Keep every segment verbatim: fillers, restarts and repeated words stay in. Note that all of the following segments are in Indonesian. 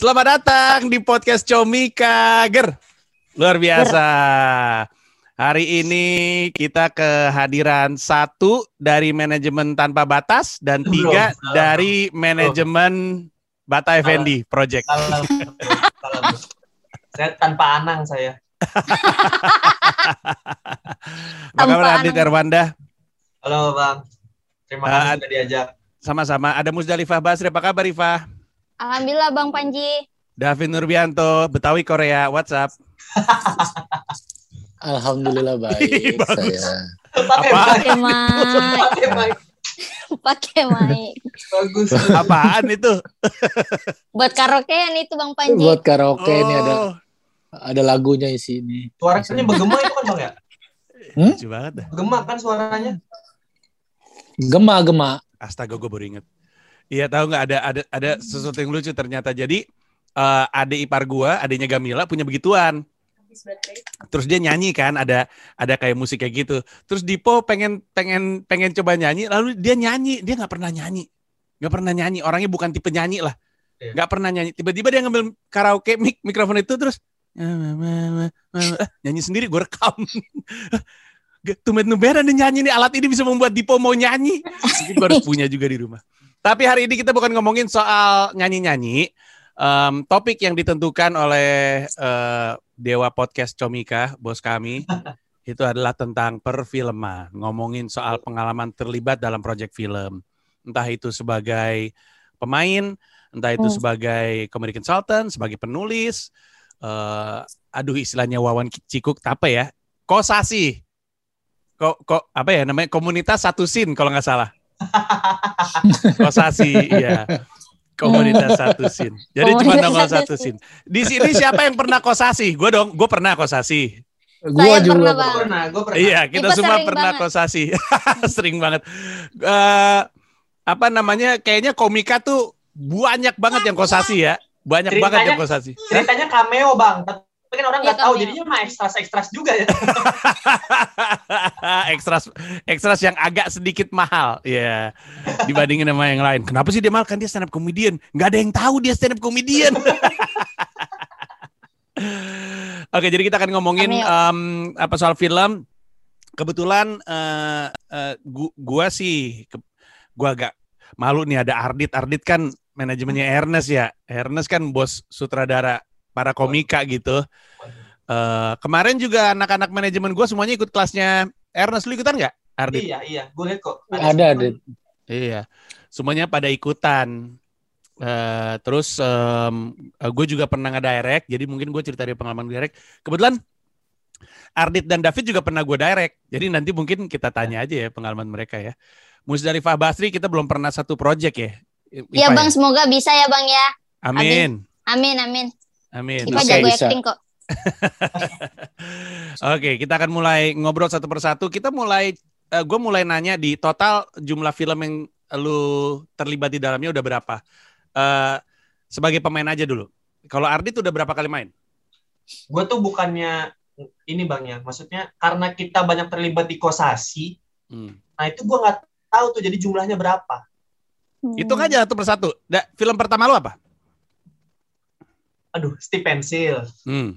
Selamat datang di podcast Comika, Ger. Luar biasa. Hari ini kita kehadiran satu dari manajemen Tanpa Batas dan tiga Belum, dari manajemen Bata Effendi Project. Salah, salah, bro. Saya tanpa Anang saya. Apa kabar Ardit Erwanda? Halo Bang. Terima kasih uh, sudah diajak. Sama-sama. Ada Musdalifah Basri. Apa kabar Rifah? Alhamdulillah Bang Panji. Davin Nurbianto, Betawi Korea, WhatsApp. Alhamdulillah baik saya. Pakai mic. Pakai mic. Pakai mic. Bagus. Apaan itu? Buat karaokean itu Bang Panji. Buat karaoke Oh. ini ada ada lagunya isi ini. Suaranya bergema itu kan Bang ya? Hmm? Lucu banget dah. Bergema kan suaranya? Gema-gema. Astaga, gue baru inget. Iya, tahu nggak ada ada ada sesuatu yang lucu ternyata. Jadi uh, adik ipar gue, adiknya Gamila punya begituan. Terus dia nyanyi kan, ada ada kayak musik kayak gitu. Terus Dipo pengen pengen pengen coba nyanyi, lalu dia nyanyi, dia nggak pernah nyanyi, nggak pernah nyanyi. Orangnya bukan tipe nyanyi lah, nggak pernah nyanyi. Tiba-tiba dia ngambil karaoke mic mikrofon itu terus eh, nyanyi sendiri. Gue rekam. Tumben-tumbenan nih nyanyi nih, alat ini bisa membuat Dipo mau nyanyi. Mungkin gue harus punya juga di rumah. Tapi hari ini kita bukan ngomongin soal nyanyi-nyanyi. Um, topik yang ditentukan oleh uh, Dewa Podcast Comika, bos kami, itu adalah tentang perfilman. Ngomongin soal pengalaman terlibat dalam proyek film. Entah itu sebagai pemain, entah itu hmm. sebagai comedy consultant, sebagai penulis. Uh, aduh istilahnya Wawan Cikuk, apa ya? Kosasi. Kok, kok apa ya namanya? Komunitas satu scene kalau nggak salah. Kosasi, iya. Komunitas satu scene. Jadi cuma nongol satu scene. Di sini siapa yang pernah kosasi? Gue dong, gue pernah kosasi. Gue juga pernah, pernah, gue pernah. Iya, kita Ipa semua pernah banget. Kosasi. Sering banget. Uh, apa namanya? Kayaknya komika tuh banyak banget yang kosasi ya. Banyak ceritanya, banget yang kosasi. Ceritanya cameo Bang. Tapi kan orang nggak ya, tahu, jadinya mah ekstras-ekstras juga ya. ekstras, ekstras yang agak sedikit mahal, ya, yeah. Dibandingin sama yang lain. Kenapa sih dia mahal? Kan dia stand up comedian. Nggak ada yang tahu dia stand up comedian. Oke, jadi kita akan ngomongin um, apa soal film. Kebetulan uh, uh, gua, gua sih, ke, gua agak malu nih ada Ardit. Ardit kan manajemennya Ernest ya. Ernest kan bos sutradara para komika gitu. Uh, kemarin juga anak-anak manajemen gue semuanya ikut kelasnya Ernest. Lu ikutan nggak, Ardit? Iya, iya. Gue lihat kok. Ada, ada. Iya. Semuanya pada ikutan. Uh, terus um, gue juga pernah nge-direct. Jadi mungkin gue cerita dari pengalaman direct. Kebetulan Ardit dan David juga pernah gue direct. Jadi nanti mungkin kita tanya aja ya pengalaman mereka ya. Musdalifah Basri kita belum pernah satu project ya. Iya Bang, ya? Semoga bisa ya Bang ya. Amin. Amin, amin. Amin. Kita jago acting kok. Oke, kita akan mulai ngobrol satu persatu. Kita mulai, uh, gue mulai nanya di total jumlah film yang lu terlibat di dalamnya udah berapa? Uh, sebagai pemain aja dulu. Kalau Ardit udah berapa kali main? Gue tuh bukannya ini Bang ya, maksudnya karena kita banyak terlibat di Kosasi, hmm. nah itu gue nggak tahu tuh jadi jumlahnya berapa. Hmm. Hitung aja satu persatu. Da, film pertama lu apa? Aduh, Steve Pencil. Hmm.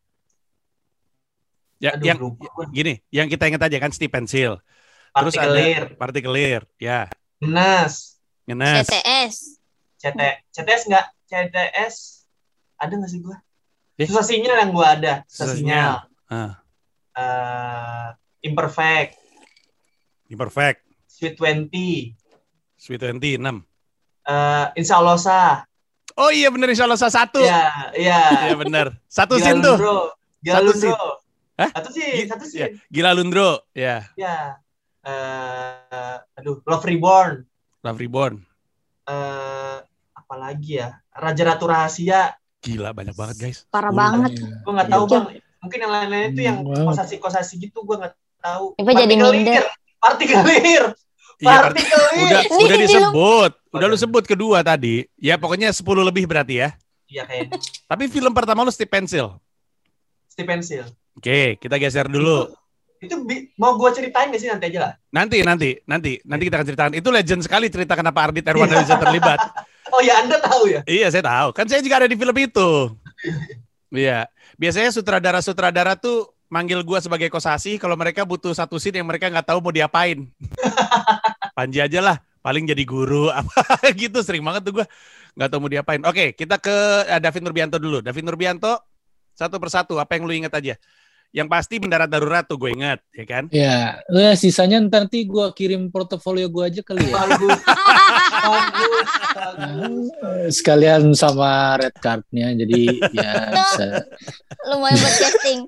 Ya, Aduh, yang lupa. Gini, yang kita ingat aja kan Steve Pencil. Terus Partikelir. ada Partikelir, ya. Ngenes. Ngenes. C T S. C T C T S enggak? C T S ada nggak sih gue? Eh? Susah sinyal yang gue ada. Susah Susah sinyal. Ah. Uh, Imperfect. Imperfect. Sweet Twenty. Sweet Twenty enam. Uh, Insya Allah sah. Oh iya bener, Insya Allah satu. Iya, iya. Iya bener. Satu scene tuh. Gila satu Lundro. Hah? Satu scene, satu scene. Ya. Gila Lundro, ya. Ya. Uh, aduh, Love Reborn. Love Reborn. Uh, apa lagi ya? Raja Ratu Rahasia. Gila banyak banget guys. Parah banget. Gue nggak tahu Bang. Mungkin yang lain-lain itu yang kosasi-kosasi gitu gue nggak tahu. Itu jadi minder. Partikelir. Iya, udah udah disebut, udah lu sebut kedua tadi. Ya pokoknya sepuluh lebih berarti ya. Iya kayaknya. Tapi film pertama lu Steve Pencil. Steve Pencil. Oke, kita geser dulu. Itu, itu bi- mau gue ceritain nggak sih nanti aja lah. Nanti nanti nanti nanti kita akan ceritakan. Itu legend sekali cerita kenapa Ardit Erwanda bisa terlibat. Oh ya, Anda tahu ya? Iya, saya tahu. Kan saya juga ada di film itu. Iya. Biasanya sutradara-sutradara tuh manggil gua sebagai Kosasi kalau mereka butuh satu scene yang mereka nggak tahu mau diapain. Panji aja lah, paling jadi guru apa gitu, sering banget tuh gua nggak tahu mau diapain. Oke, kita ke uh, David Nurbianto dulu. David Nurbianto, satu persatu, apa yang lu ingat aja? Yang pasti mendarat darurat tuh gue ingat, ya kan? Ya, eh, sisanya nanti gue kirim portofolio gue aja kali ya. Bagus. Bagus. Bagus. Sekalian sama red card-nya, jadi ya bisa. Lumayan buat casting.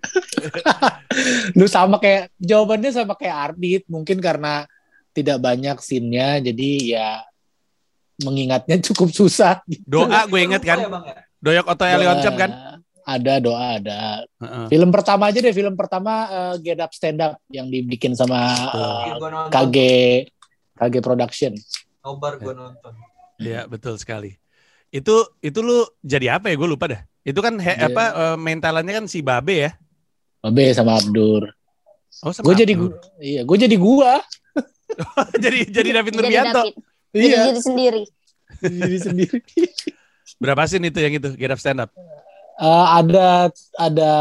Lu sama kayak, jawabannya sama kayak Ardit, mungkin karena tidak banyak scene-nya, jadi ya mengingatnya cukup susah. Doa gue inget kan? Lupa ya, Bang, ya? Doyok Otoy Leoncep kan? Ada doa, ada. Uh-uh. Film pertama aja deh, film pertama uh, Get Up Stand Up yang dibikin sama uh, Gua nonton. K G K G Production. Nobar gue nonton. Iya, betul sekali. Itu itu lu jadi apa ya? Gue lupa dah. Itu kan he, Iya. apa uh, main talentnya kan si Babe ya? Babe sama Abdur. Oh, sama Gue jadi Abdur. gu- iya, gue jadi gua. jadi jadi David Jadi Nurbianto. David. Jadi Iya, diri sendiri. diri sendiri. Berapa scene itu yang itu? Get Up Stand Up. Uh, ada ada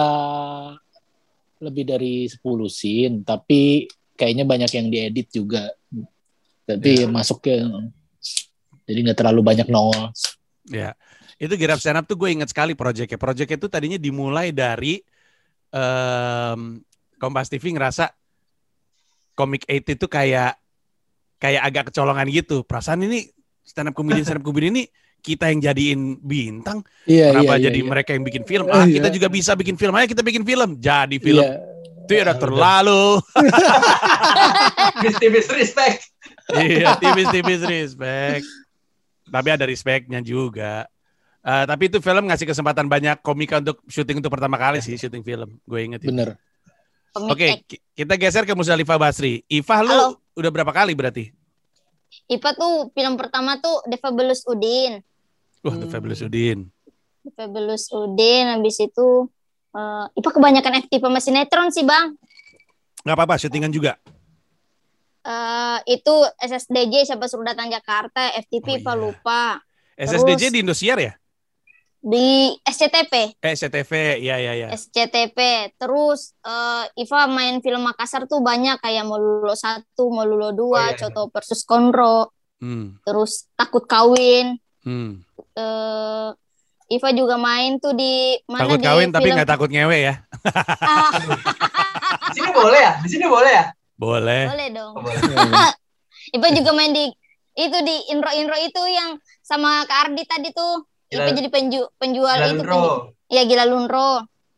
lebih dari sepuluh scene, tapi kayaknya banyak yang diedit juga. Tapi Ya. masuk ke, jadi nggak terlalu banyak nongol. Ya. Itu Get Up Stand Up tuh gue inget sekali proyeknya. Proyeknya itu tadinya dimulai dari um, Kompas T V ngerasa Comic Eight itu kayak kayak agak kecolongan gitu. Perasaan ini stand up comedian stand up comedian ini kita yang jadiin bintang. Iya, Kenapa iya, jadi iya, mereka yang bikin film? Ah, Iya. kita juga bisa bikin film. Ayo kita bikin film. Jadi film. Iya. Tidak terlalu. Tipis-tipis respect. Iya, tipis-tipis respect. Tapi ada respectnya juga. Uh, tapi itu film ngasih kesempatan banyak komika untuk syuting untuk pertama kali sih, syuting film. Gue inget itu. Bener. Komik Oke, X. ki- kita geser ke Musdalifah Basri. Ifah lu Halo. udah berapa kali berarti? I P A tuh film pertama tuh The Fabulous Udin. Wah, The Fabulous Udin. The Fabulous Udin, habis itu uh, I P A kebanyakan F T P sama sinetron sih, Bang. Gak apa-apa, syutingan juga. Uh, itu S S D J siapa suruh datang Jakarta, F T P Oh, I P A iya. lupa. S S D J Terus- di Indosiar ya? Di S C T P, Eh, S C T V, iya, iya, iya. S C T P. Terus uh, I F A main film Makassar tuh banyak kayak Molulo satu, Molulo dua, Oh, iya, iya. Coto versus Konro, Hmm, terus Takut Kawin. hmm. Uh, I F A juga main tuh di mana Takut di kawin tapi film- gak takut ngewe ya? Ah, Di sini boleh ya? Di sini boleh ya? Boleh. boleh dong. Oh, boleh. I P A juga main di itu di intro-intro itu yang sama Kak Ardi tadi tuh. I P A Gila- jadi penju, penjual Gila itu. Lundro. penju- ya Gila Lunro.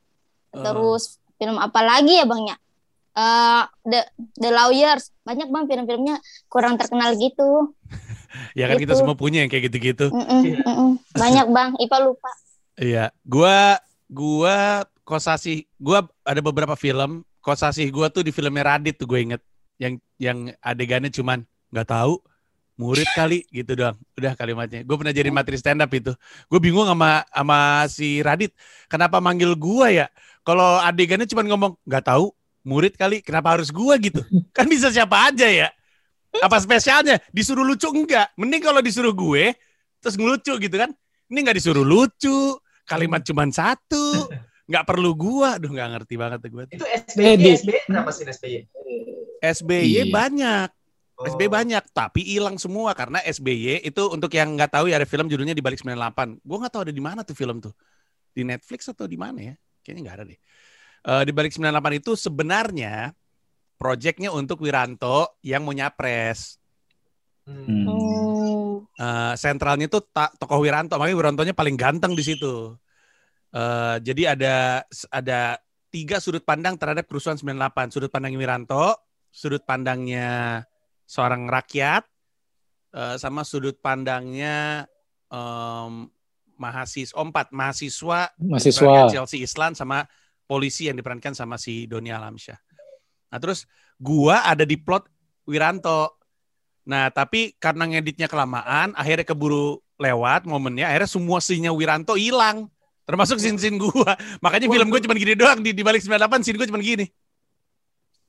Terus film apa lagi ya Bang ya? Eh, The The Lawyers. Banyak Bang film-filmnya kurang terkenal gitu. Ya kan kita Gitu. semua punya yang kayak gitu-gitu. Mm-mm, mm-mm. Banyak Bang, I P A lupa. Iya, gua gua Kosasih, gua ada beberapa film, Kosasih gua tuh di filmnya Radit tuh gue inget, yang yang adegannya cuman nggak tahu, murid kali gitu doang, udah kalimatnya. Gue pernah jadi materi stand up itu, gue bingung sama sama si Radit, kenapa manggil gua ya? Kalau adegannya cuman ngomong nggak tahu, murid kali, kenapa harus gua gitu? Kan bisa siapa aja ya? Apa spesialnya? Disuruh lucu enggak? Mending kalau disuruh gue, terus ngelucu gitu kan? Ini nggak disuruh lucu, kalimat cuman satu, nggak perlu gua, aduh nggak ngerti banget tuh gua. Itu S B Eh, Y, di- S B Y berapa sih S B Y? S B Y Iya. banyak, Oh. S B Y banyak, tapi hilang semua karena S B Y itu untuk yang nggak tahu ya ada film judulnya Di Balik sembilan puluh delapan. Gua nggak tahu ada di mana tuh film tuh, di Netflix atau di mana ya? Kayaknya nggak ada deh. Eh, Di Balik sembilan puluh delapan itu sebenarnya proyeknya untuk Wiranto yang mau nyapres. Hmm. Hmm. Hmm. Eh, sentralnya tuh ta- tokoh Wiranto, makanya Wirantonya paling ganteng di situ. Eh, jadi ada ada tiga sudut pandang terhadap kerusuhan sembilan puluh delapan. Sudut pandang Wiranto, sudut pandangnya seorang rakyat, eh, sama sudut pandangnya em, mahasiswa, oh, empat mahasiswa, Mahasiswa. diperankan Chelsea Islan sama polisi yang diperankan sama si Doni Alamsyah. Nah terus gua ada di plot Wiranto. Nah tapi karena ngeditnya kelamaan, akhirnya keburu lewat momennya, akhirnya semua scene-nya Wiranto hilang. Termasuk scene-scene gua. Makanya film gue cuma gini doang, di, di balik sembilan puluh delapan scene gue cuma gini.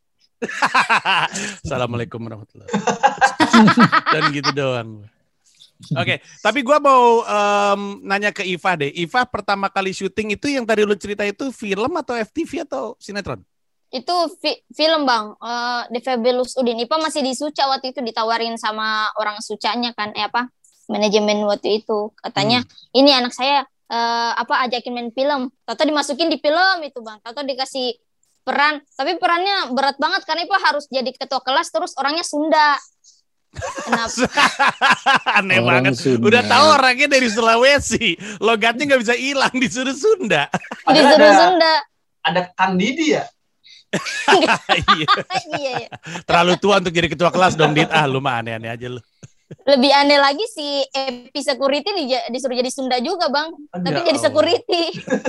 Assalamualaikum warahmatullahi wabarakatuh. Dan gitu doang. Oke, okay, tapi gue mau um, nanya ke Iva deh. Iva pertama kali syuting itu yang tadi lu cerita itu film atau F T V atau sinetron? Itu fi- film bang, uh, The Fabulous Udin. Ipa masih di Suca waktu itu, ditawarin sama orang Sucanya kan, eh apa, manajemen waktu itu. Katanya, hmm. ini anak saya uh, apa ajakin main film. Tato dimasukin di film itu bang. Tato dikasih peran, tapi perannya berat banget karena Ipa harus jadi ketua kelas terus orangnya Sunda. Kenapa? Aneh orang banget. Sunda. Udah tahu orangnya dari Sulawesi, logatnya nggak bisa hilang, disuruh Sunda. Disuruh ada, Sunda. Ada Kang Didi ya? iya. iya, iya. Terlalu tua untuk jadi ketua kelas dong, Dit. Ah, lu mah aneh-aneh aja lu. Lebih aneh lagi si Epi Security disuruh jadi Sunda juga, Bang. Tapi ya jadi Allah. Security.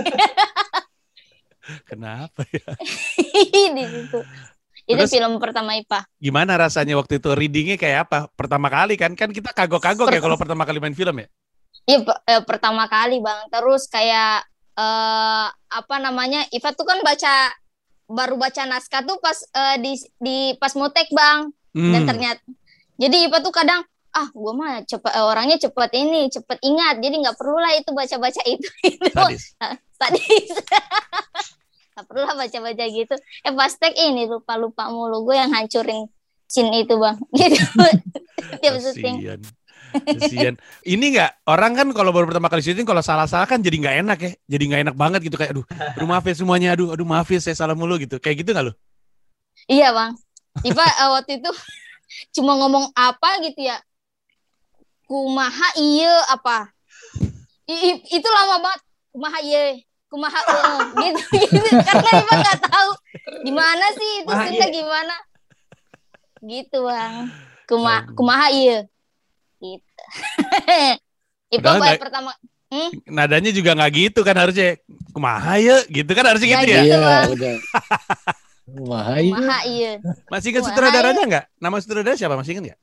Kenapa ya? Di situ. Itu Terus, film pertama Ipa. Gimana rasanya waktu itu? Readingnya kayak apa? Pertama kali kan? Kan kita kagok-kagok per- ya kalau pertama kali main film ya? Iya, eh, pertama kali, Bang. Terus kayak eh, apa namanya? Iva tuh kan baca baru baca naskah tuh pas uh, di di pas motek bang hmm. dan ternyata jadi Ipa tuh kadang ah gue mah cepet uh, orangnya cepet ini cepet ingat jadi nggak perlu lah itu baca baca itu sadis sadis nggak perlu lah baca baca gitu eh pas tek ini lupa lupa mulu gue yang hancurin scene itu bang gitu tiap syuting. Kasian. Ini nggak orang kan kalau baru pertama kali syuting kalau salah-salah kan jadi nggak enak ya, jadi nggak enak banget gitu kayak aduh, aduh maaf ya semuanya, aduh, aduh maaf ya saya salah mulu gitu, kayak gitu nggak lo? Iya bang, Ipa uh, waktu itu cuma ngomong apa gitu ya, kumaha iya apa, I, itu lama banget, kumaha iya, kumaha uh, gitu, gitu karena Ipa nggak tahu gimana sih itu Sunda gimana, gitu bang, Kuma, kumaha iya. Gitu. Itu baru pertama hmm? Nadanya juga nggak gitu kan harusnya kumaha ya gitu kan harusnya gitu ya. Iya udah. Kumaha ya. Kumaha iya. Masih ingat sutradaranya nggak? Nama sutradara siapa masih ingat nggak?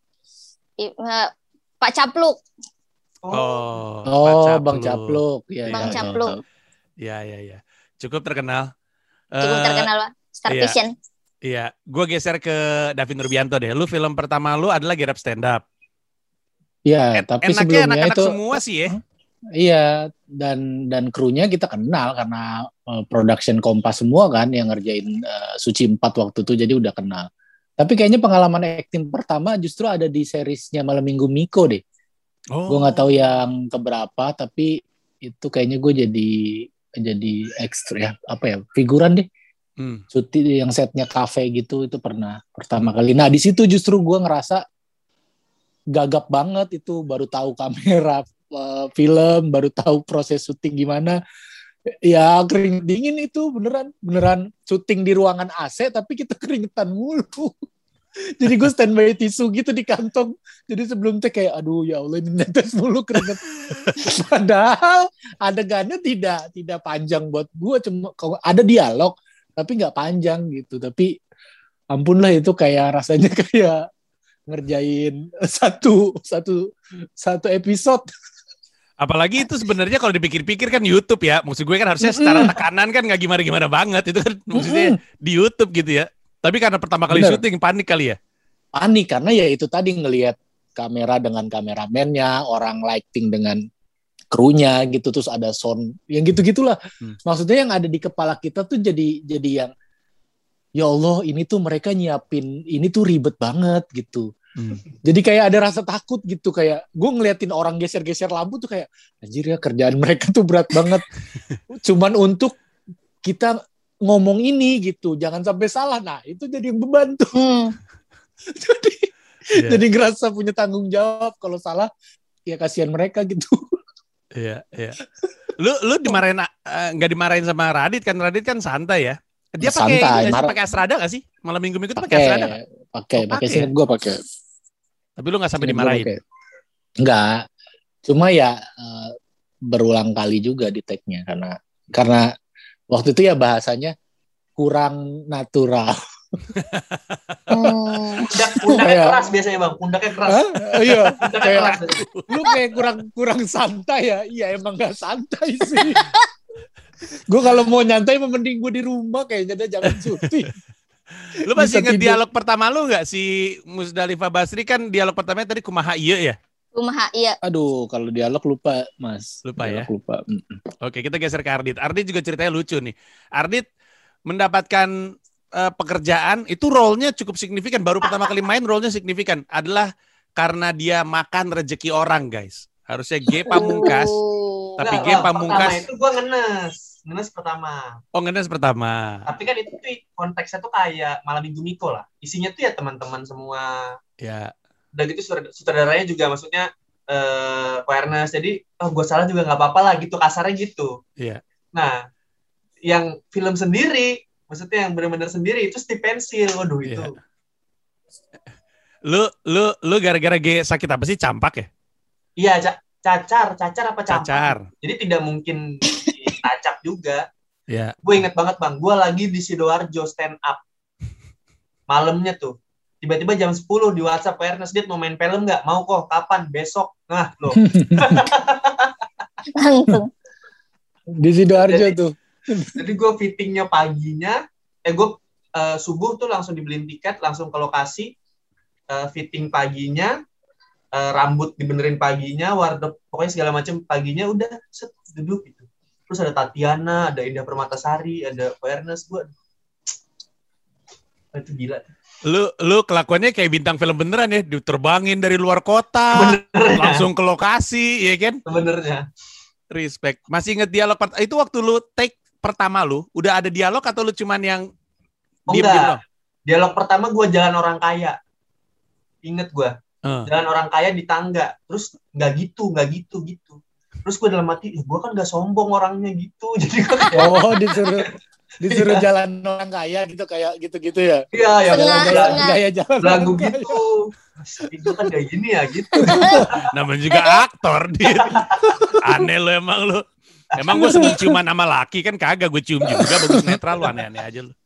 Pak Capluk. Oh, oh Pak Capluk. Bang Capluk. Ya, Bang ya, Capluk. Iya iya iya. Cukup terkenal. Cukup terkenal Pak. Star iya. Vision. Iya, gue geser ke David Nurbianto deh. Lu film pertama lu adalah Get Up Stand Up. Ya, En- tapi enaknya sebelumnya anak-anak itu semua sih ya. Iya, dan dan krunya kita kenal karena uh, production Kompas semua kan yang ngerjain uh, Suci empat waktu itu jadi udah kenal. Tapi kayaknya pengalaman acting pertama justru ada di seriesnya Malam Minggu Miko deh. Oh. Gue nggak tahu yang keberapa, tapi itu kayaknya gue jadi jadi ekstra ya, apa ya figuran deh. Hmm. Cuti yang setnya kafe gitu itu pernah pertama kali. Nah di situ justru gue ngerasa gagap banget itu, baru tahu kamera uh, film, baru tahu proses syuting gimana. Ya keringet dingin itu beneran beneran syuting di ruangan A C tapi kita keringetan mulu. Jadi gue standby tisu gitu di kantong. Jadi sebelum teh kayak aduh ya Allah ini netes mulu keringet. Padahal adegannya tidak tidak panjang buat gue, cuma ada dialog tapi nggak panjang gitu. Tapi ampun lah itu kayak rasanya kayak ngerjain satu satu satu episode. Apalagi itu sebenarnya kalau dipikir-pikir kan YouTube ya. Maksud gue kan harusnya secara tekanan kan nggak gimana-gimana banget. Itu kan maksudnya di YouTube gitu ya. Tapi karena pertama kali Bener. syuting panik kali ya? Panik karena ya itu tadi ngelihat kamera dengan kameramennya, orang lighting dengan krunya gitu, terus ada sound yang gitu-gitulah. Hmm. Maksudnya yang ada di kepala kita tuh jadi jadi yang ya Allah ini tuh mereka nyiapin ini tuh ribet banget gitu. Hmm. Jadi kayak ada rasa takut gitu, kayak gue ngeliatin orang geser-geser lampu tuh kayak anjir ya kerjaan mereka tuh berat banget. Cuman untuk kita ngomong ini gitu, jangan sampai salah. Nah itu jadi yang beban tuh. Hmm. jadi yeah. jadi ngerasa punya tanggung jawab, kalau salah ya kasihan mereka gitu. Iya yeah, iya. Yeah. Lu lu dimarahin nggak uh, dimarahin sama Radit kan? Radit kan santai ya. Dia pakai pakai Astrada nggak sih? Malam minggu minggu tuh pakai Astrada nggak? Pakai, pakai sih gue pakai. Tapi lu nggak sampai dimarahin? Enggak. Cuma ya uh, berulang kali juga di take-nya karena karena waktu itu ya bahasanya kurang natural. hmm. Pundak, pundaknya keras biasanya bang, pundaknya keras. Hah? Iya. Pundaknya keras. Lu kayak kurang kurang santai ya? Iya emang nggak santai sih. Gue kalau mau nyantai mending gue di rumah kayaknya, deh jangan syuting. Lu masih inget dialog pertama lu nggak? Si Musdalifah Basri kan dialog pertamanya tadi kumaha iya ya? Kumaha iya. Aduh, kalau dialog lupa, Mas. Lupa dialog ya? Lupa. Oke, kita geser ke Ardit. Ardit juga ceritanya lucu nih. Ardit mendapatkan uh, pekerjaan, itu role-nya cukup signifikan. Baru pertama kali main role-nya signifikan. Adalah karena dia makan rezeki orang, guys. Harusnya G Pamungkas. Oh. Tapi G Enggak, Pamungkas. Pertama itu gue ngenes. Ngenes pertama. Oh, ngenes pertama. Tapi kan itu tuh konteksnya tuh kayak Malam Minggu Miko lah. Isinya tuh ya teman-teman semua. Ya. Udah gitu sutradaranya juga maksudnya uh, awareness. Jadi, oh gue salah juga nggak apa-apa lah gitu. Kasarnya gitu. Iya. Nah, yang film sendiri, maksudnya yang benar-benar sendiri itu Steve Pensil. Waduh itu. Iya. Lu lu lu gara-gara G sakit apa sih? Campak ya? Iya, ca- cacar, cacar apa campak? Cacar. Jadi tidak mungkin ditacak juga. Iya. Gue inget banget bang, gue lagi di Sidoarjo stand up. Malamnya tuh. Tiba-tiba jam sepuluh di WhatsApp Ernest, Dit mau main film nggak? Mau kok, kapan? Besok. Nah, loh. Langsung. Di Sidoarjo Jadi- tuh. Jadi gue fittingnya paginya, eh gue uh, subuh tuh langsung dibeliin tiket, langsung ke lokasi, uh, fitting paginya, uh, rambut dibenerin paginya, wardrobe, pokoknya segala macam paginya udah set, duduk gitu. Terus ada Tatiana, ada Indah Permatasari, ada Ernest, gue itu gila. Lu lu kelakuannya kayak bintang film beneran ya, diterbangin dari luar kota, langsung ke lokasi, ya kan? Sebenarnya. Respect. Masih inget dialog part- itu waktu lu take pertama lu, udah ada dialog atau lu cuman yang Oh, diem enggak. diem loh? Dialog pertama gue jalan orang kaya. Ingat gue. Uh. Jalan orang kaya di tangga. Terus nggak gitu, nggak gitu, gitu. Terus gue dalam hati, gue kan nggak sombong orangnya gitu. Jadi gue kayak, Oh, disuruh disuruh jalan orang kaya gitu, kayak gitu-gitu ya. iya, ya Setengah, jalan setengah. Gaya jalan lagu orang kaya. gitu. Itu kan kayak gini ya, gitu. Namanya juga aktor dia. Aneh lu emang lu. Emang gue sebelum ciuman sama laki kan kagak, gue cium juga, bagus netral lu, aneh-aneh aja lu.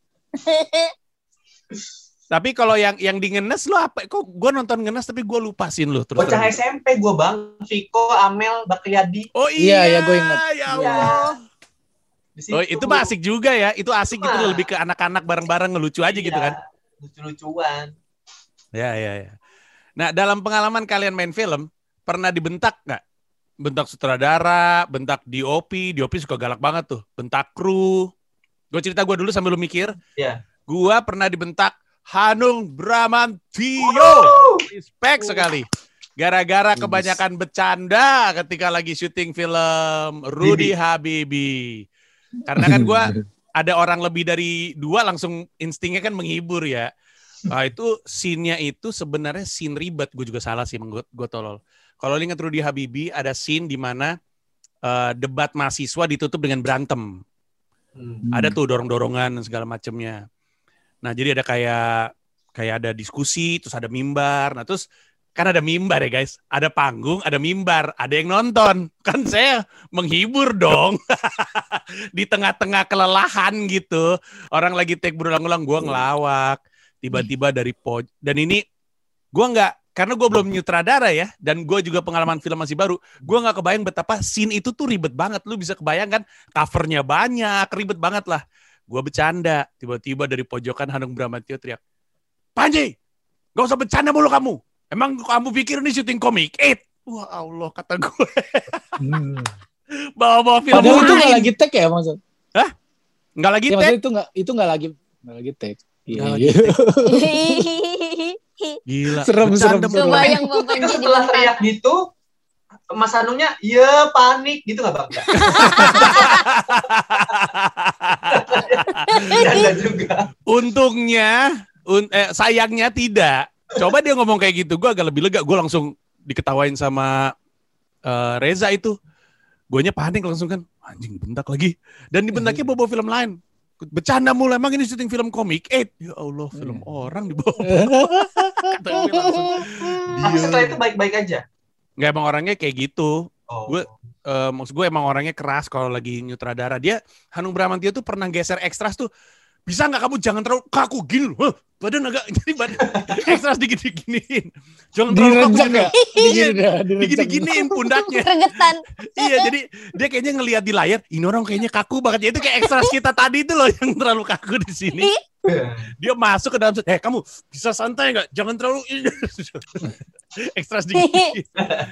Tapi kalau yang yang di ngenes lu apa? Kok gue nonton ngenes tapi gue lupasin lu terus. Bocah terang. S M P gue bang, Viko, Amel, Bakriadi. Oh Iya, iya, ya, gua ingat. Ya Allah. Di situ. Oh, itu mah asik juga ya. Itu asik Itu gitu mah. lebih ke anak-anak bareng-bareng ngelucu aja Iya, gitu kan. Lucu-lucuan. Ya, ya, ya. Nah, dalam pengalaman kalian main film, pernah dibentak nggak? Bentak sutradara, bentak D O P. D O P suka galak banget tuh. Bentak kru. Gue cerita gue dulu sambil lu mikir. Iya. Gue pernah dibentak Hanung Bramantio. Wuh! Respect sekali. Gara-gara kebanyakan bercanda ketika lagi syuting film Rudy Habibi. Karena kan gue ada orang lebih dari dua, langsung instingnya kan menghibur ya. Nah itu scene-nya itu sebenarnya scene ribet. Gue juga salah sih, gue tolol. Kalau ingat Rudy Habibi, ada scene di mana uh, debat mahasiswa ditutup dengan berantem. Hmm. Ada tuh dorong-dorongan dan segala macamnya. Nah jadi ada kayak kayak ada diskusi, terus ada mimbar. Nah terus kan ada mimbar ya guys, ada panggung, ada mimbar, ada yang nonton. Kan saya menghibur dong. Di tengah-tengah kelelahan gitu. Orang lagi take berulang-ulang, gue ngelawak. Tiba-tiba dari pojok. Dan ini gue nggak, karena gue belum nyutradara ya, dan gue juga pengalaman film masih baru, gue nggak kebayang betapa scene itu tuh ribet banget. Lu bisa kebayang kan, covernya banyak, ribet banget lah. Gue bercanda, tiba-tiba dari pojokan Hanung Bramantio teriak, Panji, gak usah bercanda mulu kamu. Emang kamu pikir ini syuting komik? Eh, wah Allah kata gue. Hmm. Bawa-bawa film Padahal itu lain. nggak lagi take ya maksud? Hah? Nggak lagi Ya, take? maksudnya itu nggak itu nggak lagi nggak lagi take. Iya. Nggak lagi Gila. Serem, Bercanda serem, mulu. Kebayang Bang Panji di Setelah belakang. teriak gitu, Mas Hanungnya, iya panik gitu nggak bang? Ada juga. Untungnya, un, eh, sayangnya tidak. Coba dia ngomong kayak gitu, gue agak lebih lega. Gue langsung diketawain sama uh, Reza itu. Guanya panik langsung kan, anjing bentak lagi. Dan dibentaknya bawa film lain. Bercanda mulu, emang ini syuting film komik. Eh, ya Allah, film orang dibawa. Kata gue langsung, Tapi setelah itu baik-baik aja. nggak, emang orangnya kayak gitu. Oh. Gue uh, maksud gue emang orangnya keras kalau lagi nyutradara. Dia Hanung Bramantio tuh pernah geser ekstras tuh. Bisa nggak kamu jangan terlalu kaku gini loh. Huh, badan agak jadi badan ekstras digini-giniin. Jangan terlalu kaku Direjang gini. ya? Iya, Direjang. digini-giniin pundaknya. Gregetan. Iya, jadi dia kayaknya ngelihat di layar, ini orang kayaknya kaku banget. Ya itu kayak ekstras kita tadi itu loh yang terlalu kaku di sini. Dia masuk ke dalam set, eh kamu bisa santai nggak? Jangan terlalu ekstras digini.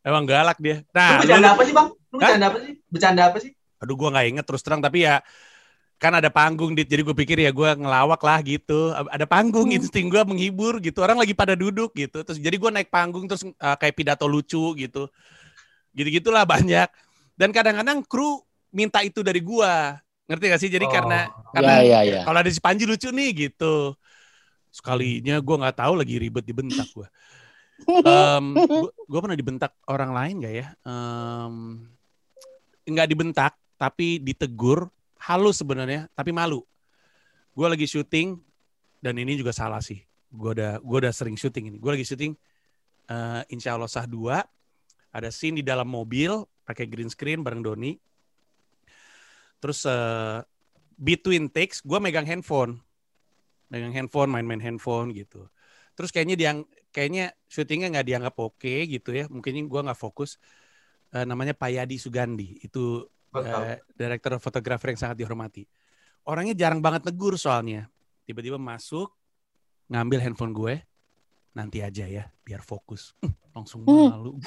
Emang galak dia. Lu Nah, bercanda lu- apa sih bang? Lu Hah? bercanda apa sih? Bercanda apa sih? aduh gue nggak inget terus terang, tapi ya kan ada panggung, Dit. Jadi gue pikir ya gue ngelawak lah gitu. Ada panggung, Hmm. insting gue menghibur gitu. Orang lagi pada duduk gitu. Terus jadi gue naik panggung terus uh, kayak pidato lucu gitu. Gitu-gitulah banyak. Dan kadang-kadang kru minta itu dari gue. Ngerti gak sih? Jadi Oh. karena Ya, karena ya, ya. kalau ada si Panji lucu nih gitu. Sekalinya gue nggak tahu lagi ribet dibentak gue. Um, gue pernah dibentak orang lain gak ya? Um, nggak dibentak, tapi ditegur. Halus sebenarnya, tapi malu. Gue lagi syuting, dan ini juga salah sih. Gue udah, gue udah sering syuting ini. Gue lagi syuting, uh, Insya Allah Sah dua. Ada scene di dalam mobil, pakai green screen bareng Doni. Terus uh, between takes, gue megang handphone. Megang handphone, main-main handphone gitu. Terus kayaknya diang, kayaknya syutingnya nggak dianggap oke gitu ya. Mungkin gue nggak fokus. Uh, namanya Pak Yadi Sugandi. Itu uh, direktur fotografer yang sangat dihormati. Orangnya jarang banget negur soalnya. Tiba-tiba masuk, ngambil handphone gue. Nanti aja ya, biar fokus. Uh, langsung malu.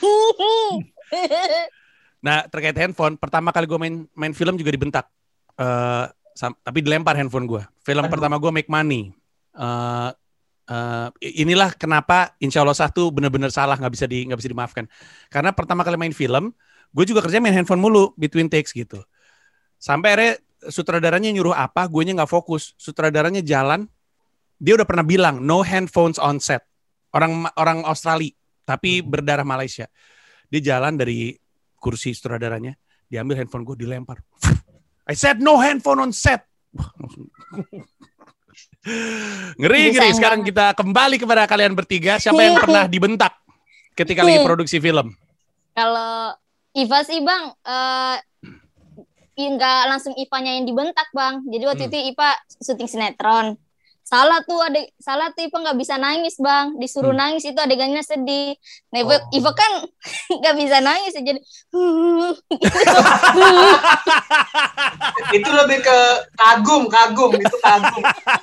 Nah, terkait handphone, pertama kali gue main main film juga dibentak. Uh, sam- tapi dilempar handphone gue. Film Aduh. pertama gue Make Money. Uh, uh, inilah kenapa Insya Allah Sah tuh benar-benar salah, nggak bisa di nggak bisa dimaafkan. Karena pertama kali main film, gue juga kerja main handphone mulu between takes gitu. Sampai akhirnya sutradaranya nyuruh apa, gue nya nggak fokus. Sutradaranya jalan, dia udah pernah bilang no handphones on set. Orang orang Australia, tapi berdarah Malaysia. Dia jalan dari kursi sutradaranya, diambil handphone gue, dilempar. I said no handphone on set. Wah, langsung. Ngeri, ngeri. Sekarang kita kembali kepada kalian bertiga. Siapa yang pernah dibentak ketika lagi produksi film? Kalau Iva sih bang, eh nggak langsung Ipanya yang dibentak bang. Jadi waktu Hmm. itu Ipa syuting sinetron. Salah tuh adek, salah tuh Ipa nggak bisa nangis bang. Disuruh Hmm. nangis itu adegannya sedih. Nah Iva, Oh. Iva kan nggak bisa nangis ya, jadi Itu lebih ke kagum, kagum itu kagum.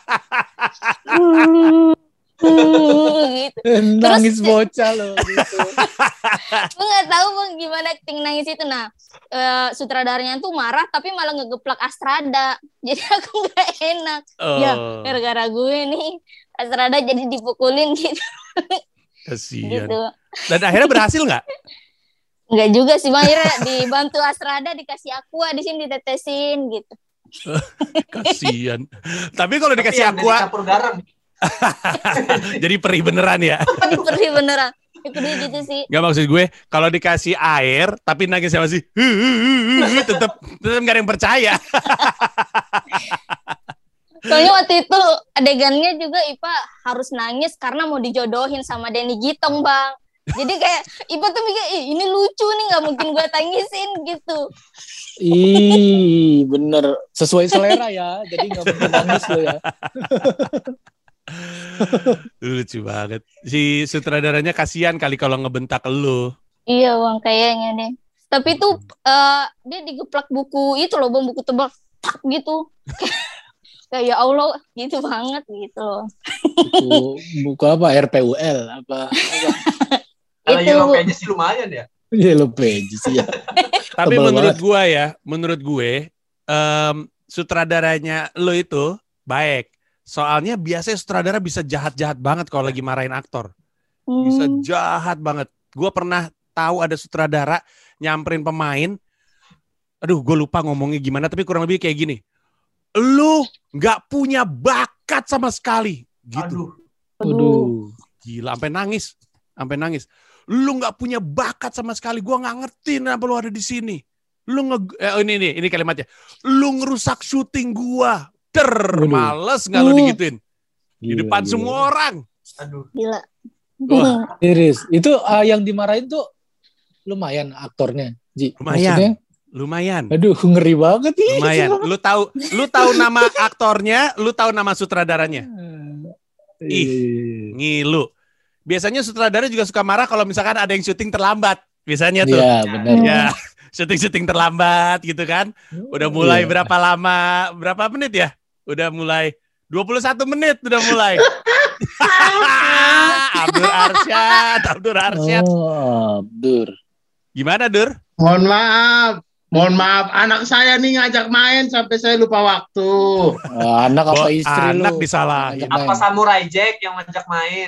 gitu. Nangis bocah loh gitu. Gue nggak tahu bang gimana acting nangis itu. Nah eh, sutradaranya tuh marah tapi malah ngegeplak Astrada. Jadi aku nggak enak. Oh, Ya gara-gara gue nih Astrada jadi dipukulin gitu. kasihan. gitu. Dan akhirnya berhasil nggak? Enggak juga sih bang, akhirnya dibantu Astrada dikasih aqua di sini ditetesin gitu. Kasihan. Tapi kalau Tapi dikasih yang aqua, campur garam. jadi perih beneran ya. Perih beneran. Itu dia gitu sih. Gak, maksud gue kalau dikasih air tapi nangisnya masih tetap tetap nggak ada yang percaya. Soalnya waktu itu adegannya juga Ipa harus nangis karena mau dijodohin sama Denny Gitong bang. Jadi kayak Ipa tuh mikir, ih ini lucu nih nggak mungkin gue tangisin gitu. Ih, bener. Sesuai selera ya. Jadi nggak mungkin nangis lo ya. Lucu banget. Si sutradaranya kasihan kali kalau ngebentak lu. Iya bang kayaknya deh. Tapi tuh eh, dia digeplak buku itu loh bang, buku tebal tak gitu. Kayak ya Allah gitu banget gitu loh. Buku, buku apa? R P U L apa? apa? Kalau Itu. Yellow Pages sih lumayan ya. Yellow Pages ya. Tapi Tebal menurut banget. gue ya, menurut gue em, sutradaranya lu itu baik. Soalnya biasanya sutradara bisa jahat-jahat banget kalau lagi marahin aktor. Bisa Hmm. jahat banget. Gue pernah tahu ada sutradara nyamperin pemain. Aduh, gue lupa ngomongnya gimana, tapi kurang lebih kayak gini. Lu nggak punya bakat sama sekali, gitu. Aduh. Aduh. Gila, sampai nangis, sampai nangis. Lu nggak punya bakat sama sekali. Gue nggak ngerti kenapa lu ada di sini. Lu nge, eh, ini ini ini kalimatnya. Lu ngerusak syuting gua. Der, Waduh. males nggak lu Hmm. digituin di Gila, depan gila. semua orang. Aduh. Gila. Wah. Iris, itu uh, yang dimarahin tuh lumayan aktornya, Ji. Lumayan. Maksudnya, Lumayan, aduh ngeri banget nih. lumayan. Lu tahu, lu tahu nama aktornya, lu tahu nama sutradaranya. Ih. Ngilu. Biasanya sutradara juga suka marah kalau misalkan ada yang syuting terlambat. Biasanya tuh. Iya, benar. Ya, syuting-syuting terlambat gitu kan. Udah mulai Iya. berapa lama, berapa menit ya? Udah mulai dua puluh satu menit udah mulai. Abdur Arsyad, Abdur Arsyad. Oh, Abdur. Gimana, Dur? Mohon maaf. Mohon maaf, anak saya nih ngajak main sampai saya lupa waktu. Uh, anak apa Bo, istri lu? anak disalahin. Ngajak main. Apa Samurai Jack yang ngajak main?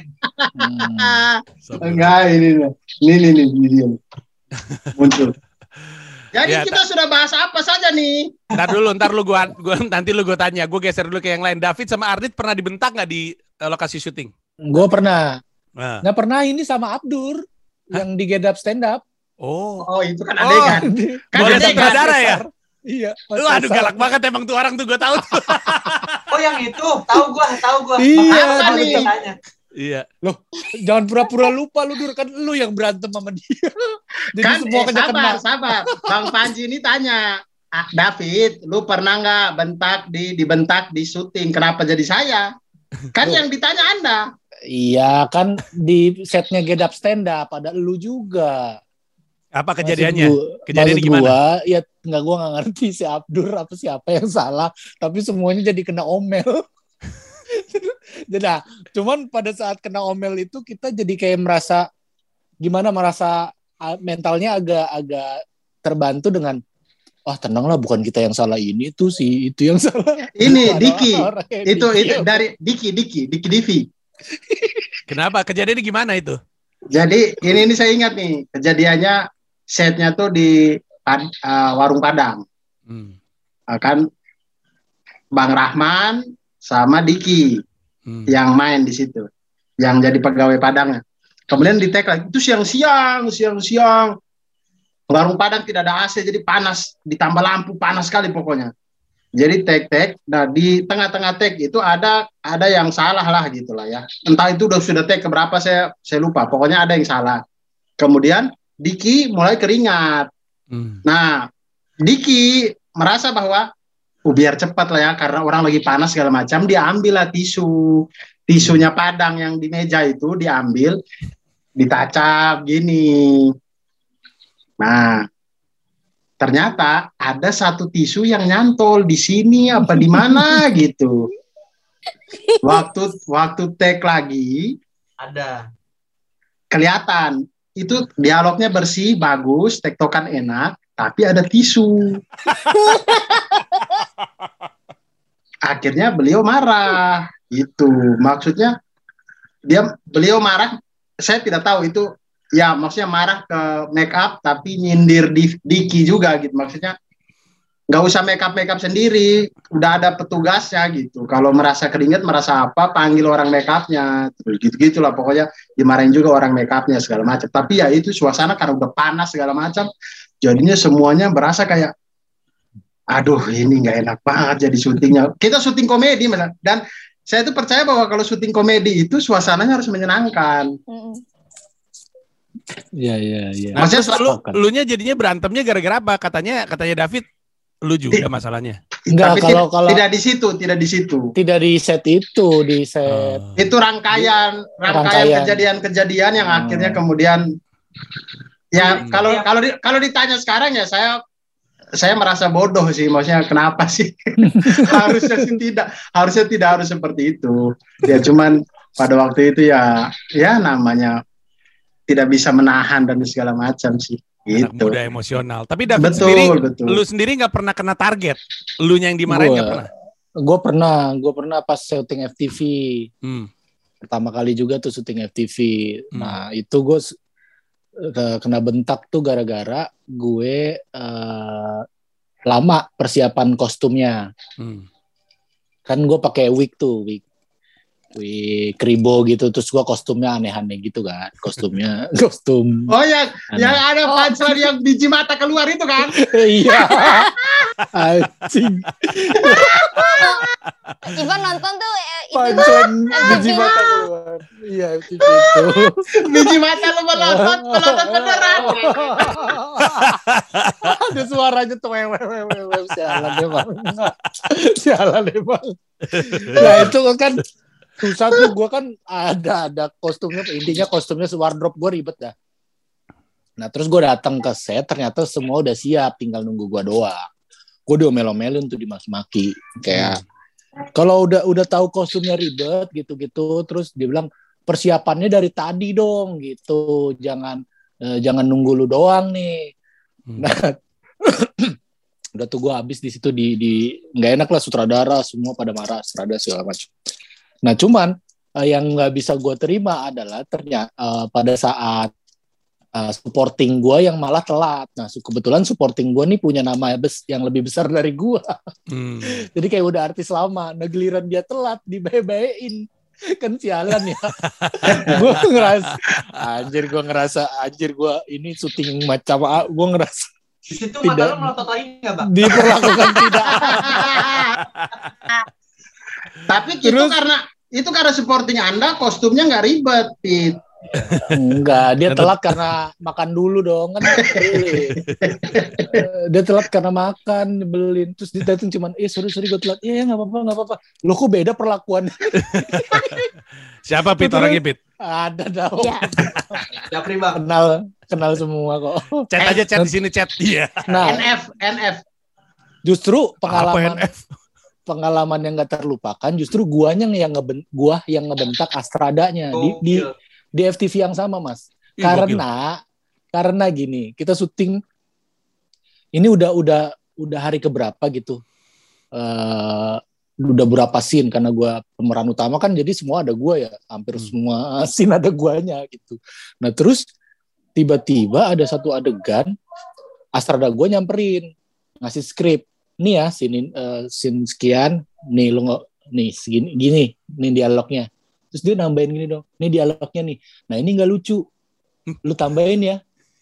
Hmm. Enggak, ini nih. Ini nih nih video. Muncul. Jadi Ya, kita sudah bahas apa saja nih? Ntar dulu, ntar lu gua, gua nanti lu gua tanya. Gue geser dulu ke yang lain. David sama Ardit pernah dibentak nggak di uh, lokasi syuting? Gue pernah. Nah. Nah pernah ini sama Abdur Hah? yang di Get Up Stand Up. Oh, Oh, itu kan Oh. adegan. Kan boleh adegan. sutradara ya? Iya. Lu aduh galak banget emang tuh orang tuh gue tahu tuh. Oh yang itu, tahu gua, tahu gua. Iya, Makanya tadi nih. tanya. Iya. Jangan pura-pura lupa lu Dur, kan lu yang berantem sama dia. Jadi Kan semua eh, kena sabar, kena. sabar. Bang Panji ini tanya, ah, David, lu pernah nggak bentak di dibentak di syuting? Kenapa jadi saya? Kan yang ditanya Anda. Iya kan di setnya Get Up Stand Up ada lu juga. Apa kejadiannya? Maksud gua- Kejadiannya maksud gimana? Gua, ya nggak gua nggak ngerti si Abdur apa siapa yang salah, tapi semuanya jadi kena omel. Jadi, nah, cuman pada saat kena omel itu kita jadi kayak merasa gimana merasa ah, mentalnya agak-agak terbantu dengan wah tenanglah bukan kita yang salah ini tuh si itu yang salah. Ini Ada Diki. orang kayak Itu Diki. itu dari Diki Diki Diki Divi. Kenapa? Kejadiannya gimana itu? Jadi ini ini saya ingat nih kejadiannya setnya tuh di Pad- uh, warung Padang. Hmm. Uh, kan Bang Rahman sama Diki Hmm. yang main di situ, yang jadi pegawai Padangnya. Kemudian di tag lagi itu siang-siang, siang-siang. Warung Padang tidak ada A C jadi panas, ditambah lampu panas sekali pokoknya. Jadi tag-tag, nah di tengah-tengah tag itu ada ada yang salah lah gitulah ya. Entah itu udah sudah tag keberapa saya saya lupa. Pokoknya ada yang salah. Kemudian Diki mulai keringat. Hmm. Nah, Diki merasa bahwa oh, biar cepat lah ya karena orang lagi panas segala macam, dia ambil lah tisu. Tisunya Padang yang di meja itu diambil, ditacap gini. Nah, ternyata ada satu tisu yang nyantol di sini apa di mana gitu. Waktu waktu take lagi Ada. kelihatan itu dialognya bersih, bagus, tektokan enak, tapi ada tisu. Akhirnya beliau marah, gitu. Maksudnya dia beliau marah, saya tidak tahu itu. Ya, maksudnya marah ke make up, tapi nyindir di Diki juga, gitu. Maksudnya nggak usah make up make up sendiri, udah ada petugasnya gitu. Kalau merasa keringet, merasa apa, panggil orang make upnya, terus gitu gitulah. Pokoknya dimarahin juga orang make upnya segala macam. Tapi ya itu suasana karena udah panas segala macam, jadinya semuanya berasa kayak, aduh ini nggak enak banget jadi syutingnya. Kita syuting komedi, mas. Dan saya tuh percaya bahwa kalau syuting komedi itu suasananya harus menyenangkan. Iya iya iya. Nah, Maksudnya terus lu, lu nya jadinya berantemnya gara-gara apa? Katanya katanya David, lu juga masalahnya. Enggak, Tapi kalau tidak, kalau tidak di situ, tidak di situ. tidak di set itu, di set Oh. Itu rangkaian rangkaian Rangkaian. kejadian-kejadian yang Hmm. akhirnya kemudian ya Hmm. kalau kalau di, kalau ditanya sekarang ya saya saya merasa bodoh sih, maksudnya kenapa sih harusnya sih tidak harusnya tidak harus seperti itu ya, cuman pada waktu itu ya ya namanya tidak bisa menahan dan segala macam sih Anak gitu. muda emosional. Tapi David Betul, sendiri, betul. lu sendiri nggak pernah kena target. Lu yang dimarahin nggak Gua- pernah. gue pernah, gue pernah pas syuting F T V Hmm. pertama kali juga tuh syuting F T V. Hmm. Nah itu gue s- ke- kena bentak tuh gara-gara gue eh, lama persiapan kostumnya. Hmm. Kan gue pakai wig tuh, wig, wig kribo gitu. Terus gue kostumnya aneh-aneh gitu kan, kostumnya kostum. Oh ya, aneh. yang ada punchline yang biji mata keluar itu kan? Iya, anjing. Ivan nonton tuh eh, itu Pancan tuh biji M T V mata mah. keluar. Iya, itu gitu. Biji mata lu melontot, melontot beneran. Ada suaranya tuh wewe wewe wewe sialan emang. Sialan emang. Nah itu kan susah tuh, gue kan ada ada kostumnya, intinya kostumnya wardrobe gue ribet dah. Nah terus gue datang ke set, ternyata semua udah siap, tinggal nunggu gue doang. Gue diomel-omelin tuh dimaki-maki kayak Kalau udah udah tahu kostumnya ribet gitu-gitu, terus dia bilang persiapannya dari tadi dong gitu, jangan eh, jangan nunggu lu doang nih. Hmm. Nah, udah tuh gue habis di situ di di nggak enak lah, sutradara semua pada marah, sutradara segala macam. Nah cuman eh, yang nggak bisa gue terima adalah ternyata eh, pada saat uh, supporting gue yang malah telat. Nah kebetulan supporting gue nih punya nama bes- yang lebih besar dari gue. Hmm. Jadi kayak udah artis lama. Nah giliran dia telat dibae-baein. Kan sialan ya. Gue ngerasa anjir gue ngerasa anjir gue ini syuting macam gue ngerasa Di situ Tidak. mata lo melotot lagi nggak, Bang? diperlakukan tidak. Tapi itu Terus? karena itu karena supporting Anda kostumnya nggak ribet, Pit. Enggak, dia telat karena makan dulu dong kan beli. Dia telat karena makan, nyebelin. Terus dia datang cuman, eh sorry sorry gue telat. Iya nggak apa-apa nggak apa-apa. Lo kok beda perlakuan? Siapa Pit Terus- orangnya Pit? Ada dong. Ya. Japri, Bang. Kenal kenal semua kok. Chat aja chat di sini chat. Iya. Nah, N F N F. justru Apa pengalaman N F? pengalaman yang nggak terlupakan justru guanya yang ngeben, gua yang ngebentak Astradanya di, di Gokil. di F T V yang sama Mas. Ih, Karena karena gini, kita syuting ini udah udah udah hari keberapa gitu. Eh udah berapa scene karena gua pemeran utama kan jadi semua ada gua ya, hampir Hmm. semua scene ada guanya gitu. Nah, terus tiba-tiba ada satu adegan Astrada gua nyamperin, ngasih skrip. Nih ya, scene eh, scene sekian, nih lu nggak nih segini gini, nih dialognya. Terus dia nambahin gini dong, nih dialognya nih. Nah ini nggak lucu, lu tambahin ya.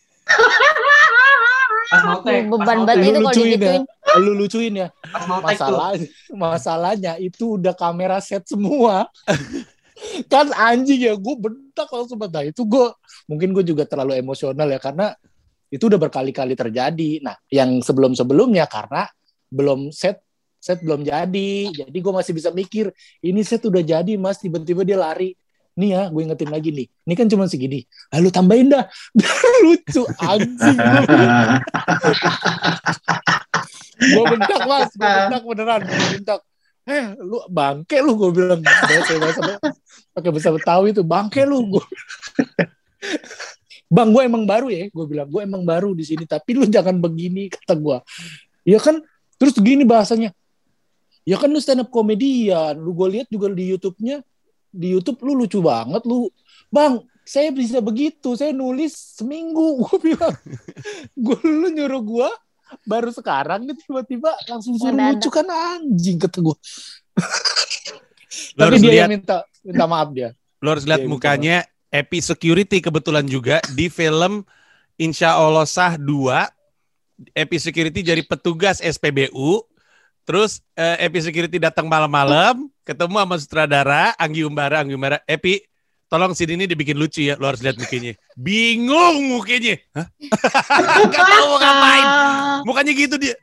Pas mau tag, pas Beban mau banget tag, itu Lu kalau lucuin ya, digituin. lu lucuin ya. pas mau tag tuh. Masalah masalahnya itu udah kamera set semua. Kan anjing ya, gue bentak langsung bentak. Itu gue mungkin gue juga terlalu emosional ya karena itu udah berkali-kali terjadi. Nah, yang sebelum-sebelumnya karena belum set set belum jadi, jadi gue masih bisa mikir ini set udah jadi mas, tiba-tiba dia lari. Nih ya, gue ingetin lagi nih. Ini kan cuma segini. Lalu tambahin dah. Lucu anjing. Gue bentak mas, gue bentak beneran, gue bentak. Eh, lu bangke lu, gue bilang. Bahasa bahasa pakai bahasa Betawi itu bangke lu. Gue. Bang, gue emang baru ya, gue bilang gue emang baru di sini, tapi lu jangan begini kata gue. Ya kan, terus gini bahasanya. Ya kan lu stand up komedian, lu gue lihat juga di YouTube-nya, di YouTube lu lucu banget lu. Bang, saya bisa begitu, saya nulis seminggu, gue bilang. Gue lu nyuruh gue baru sekarang nih tiba-tiba langsung suruh Mendadak. lucu kan anjing kata gue. Lo Tapi harus dia lihat, yang minta minta maaf dia. lo harus lihat Dia minta mukanya Epi Security kebetulan juga di film Insya Allah Sah dua. Epi Security jadi petugas S P B U. Terus eh, Epi Security datang malam-malam, ketemu sama sutradara Anggi Umbara, Anggi Umbara, Epi, tolong sini ini dibikin lucu ya, lo harus lihat mukanya. Bingung mukanya. Hah? Gak tahu mau ngapain. Mukanya gitu dia.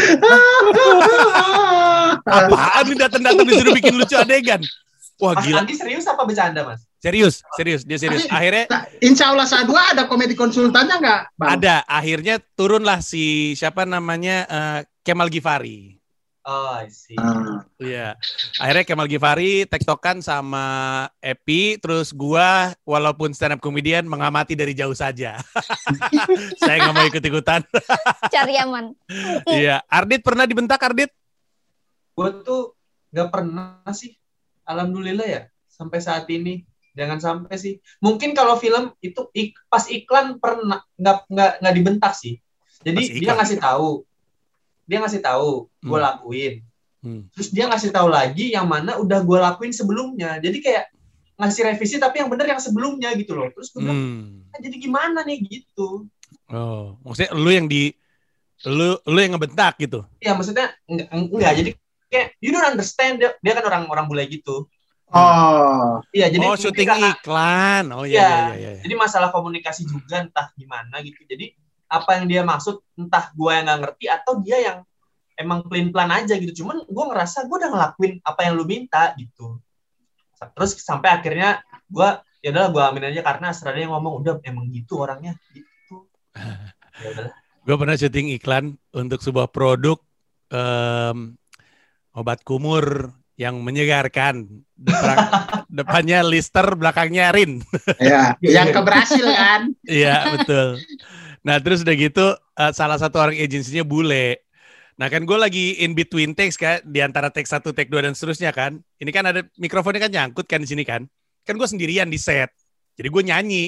Apaan nih datang-datang disuruh bikin lucu adegan. Wah Mas gila. Andi serius apa bercanda, Mas? Serius, serius, dia serius. Tapi- Akhirnya Nah, Insya Allah saat dua ada komedi konsultannya nggak, Bang? ada, akhirnya turunlah si siapa namanya eh, Kemal Gifari. Oh, I see. Ah. Iya. Akhirnya Kemal Gifari tektokan sama Epi, terus gua walaupun stand up comedian mengamati dari jauh saja. Saya nggak mau ikut-ikutan. Cari aman. Iya. Ardit pernah dibentak Ardit? Gue tuh nggak pernah sih. Alhamdulillah ya. Sampai saat ini. Jangan sampai sih. Mungkin kalau film itu ik, pas iklan pernah nggak nggak nggak dibentak sih. Jadi Pas dia iklan. ngasih tahu, dia ngasih tahu, gue Hmm. lakuin. Hmm. Terus dia ngasih tahu lagi yang mana udah gue lakuin sebelumnya. Jadi kayak ngasih revisi tapi yang bener yang sebelumnya gitu loh. Terus gue bilang, Hmm. "Ah, jadi gimana nih gitu?" Oh, maksudnya lu yang di lu lu yang ngebentak gitu. Ya maksudnya enggak, enggak. Jadi kayak you don't understand, dia, dia kan orang-orang bule gitu. Oh, Iya, jadi Oh, mungkin syuting karena- iklan. Oh iya Iya. iya iya. iya. Jadi masalah komunikasi juga entah gimana gitu. Jadi apa yang dia maksud entah gue yang nggak ngerti atau dia yang emang plain plan aja gitu. Cuman gue ngerasa gue udah ngelakuin apa yang lu minta gitu. Terus sampai akhirnya gue ya udah gue amin aja karena Astrada yang ngomong udah emang gitu orangnya gitu. Ya udahlah. Gue pernah syuting iklan untuk sebuah produk em, obat kumur yang menyegarkan. Depan, depannya Lister, belakangnya Rin. Ya, yang keberhasil kan. Iya, betul. Nah, terus udah gitu uh, salah satu orang agensinya bule. Nah, kan gue lagi in between takes kan, di antara take satu, take dua dan seterusnya kan. Ini kan ada mikrofonnya kan nyangkut kan di sini kan. Kan gue sendirian di set. Jadi gue nyanyi.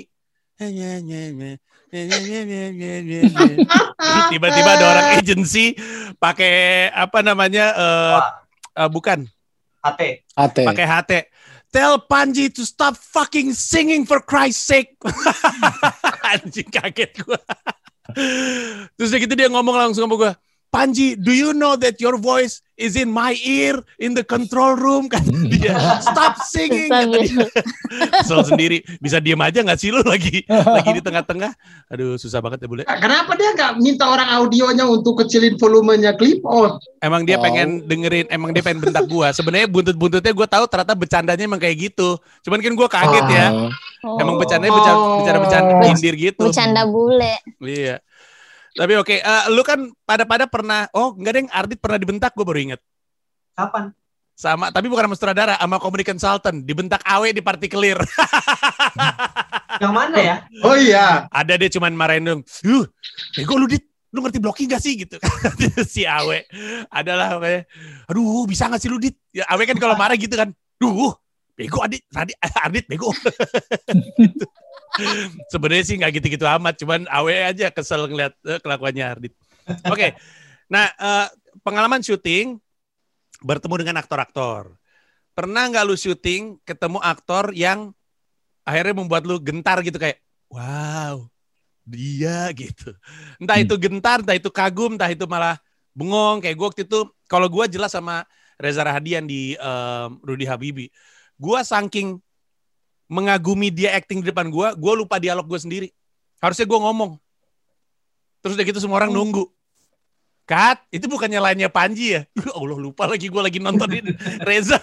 Tiba-tiba ada orang agensi pakai apa namanya uh, uh, bukan H T. H T. Pakai H T. Tell Panji to stop fucking singing for Christ's sake. Anjing, kaget gue. Terus udah gitu dia ngomong langsung sama gue, Panji, do you know that your voice is in my ear in the control room? Kan dia, stop singing. Kata dia. Kesel sendiri, bisa diem aja nggak sih lu lagi lagi di tengah-tengah? Aduh, susah banget ya bule. Kenapa dia nggak minta orang audionya untuk kecilin volumenya clip on? Emang dia Wow. pengen dengerin, emang dia pengen bentak gua. Sebenarnya buntut-buntutnya gue tahu ternyata bercandanya emang kayak gitu. Cuman kan gue kaget ya. Oh. Emang bercandanya bercanda-bercanda Oh. nyindir gitu. Bercanda bule. Iya. Tapi oke, eh, lu kan pada-pada pernah, oh enggak deng, Ardit pernah dibentak, gue baru inget. Kapan? Sama, tapi bukan sama sutradara, sama comedy consultant, dibentak awe di Partikelir. Yang mana ya? Oh iya. Ada dia cuman marahin dong, uh, bego lu Dit, lu ngerti blocking gak sih gitu. Si awe, adalah kayak, aduh bisa gak sih lu Dit? Ya, awe kan kalau marah gitu kan, duh, bego Adit, Adit, Ardit bego. Sebenarnya sih nggak gitu-gitu amat, cuman awe aja kesel ngeliat uh, kelakuannya Ardit. Oke, okay. Nah uh, pengalaman syuting bertemu dengan aktor-aktor. Pernah nggak lu syuting ketemu aktor yang akhirnya membuat lu gentar gitu kayak, wow, dia gitu. Entah Hmm. itu gentar, entah itu kagum, entah itu malah bengong. Kayak gue waktu itu, kalau gue jelas sama Reza Rahadian di um, Rudy Habibie, gue saking mengagumi dia acting di depan gue, gue lupa dialog gue sendiri. Harusnya gue ngomong. Terus udah gitu semua orang nunggu. Kat, itu bukannya lainnya Panji ya? Allah, lupa lagi gue lagi nontonin Reza.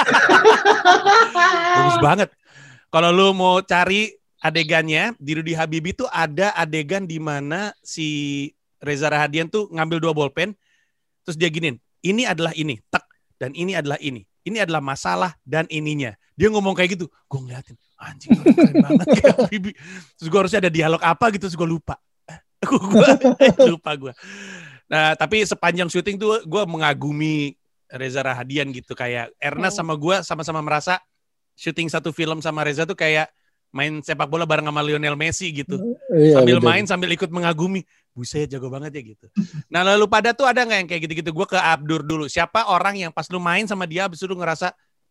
Bagus banget. Kalau lu mau cari adegannya, di Rudy Habibie tuh ada adegan di mana si Reza Rahadian tuh ngambil dua bolpen, terus dia giniin, ini adalah ini, tek, dan ini adalah ini. Ini adalah masalah dan ininya. Dia ngomong kayak gitu. Gue ngeliatin, anjing keren banget kayak Habibie. Terus gue harusnya ada dialog apa gitu, terus gue lupa. Gue lupa gue. Nah, tapi sepanjang syuting tuh gue mengagumi Reza Rahadian gitu. Kayak Ernest sama gue sama-sama merasa syuting satu film sama Reza tuh kayak main sepak bola bareng sama Lionel Messi gitu. Iya, Sambil betul. main, sambil ikut mengagumi. Buset, jago banget ya gitu. Nah, lalu pada tuh ada nggak yang kayak gitu-gitu? Gue ke Abdur dulu. Siapa orang yang pas lu main sama dia, abis itu lu ngerasa,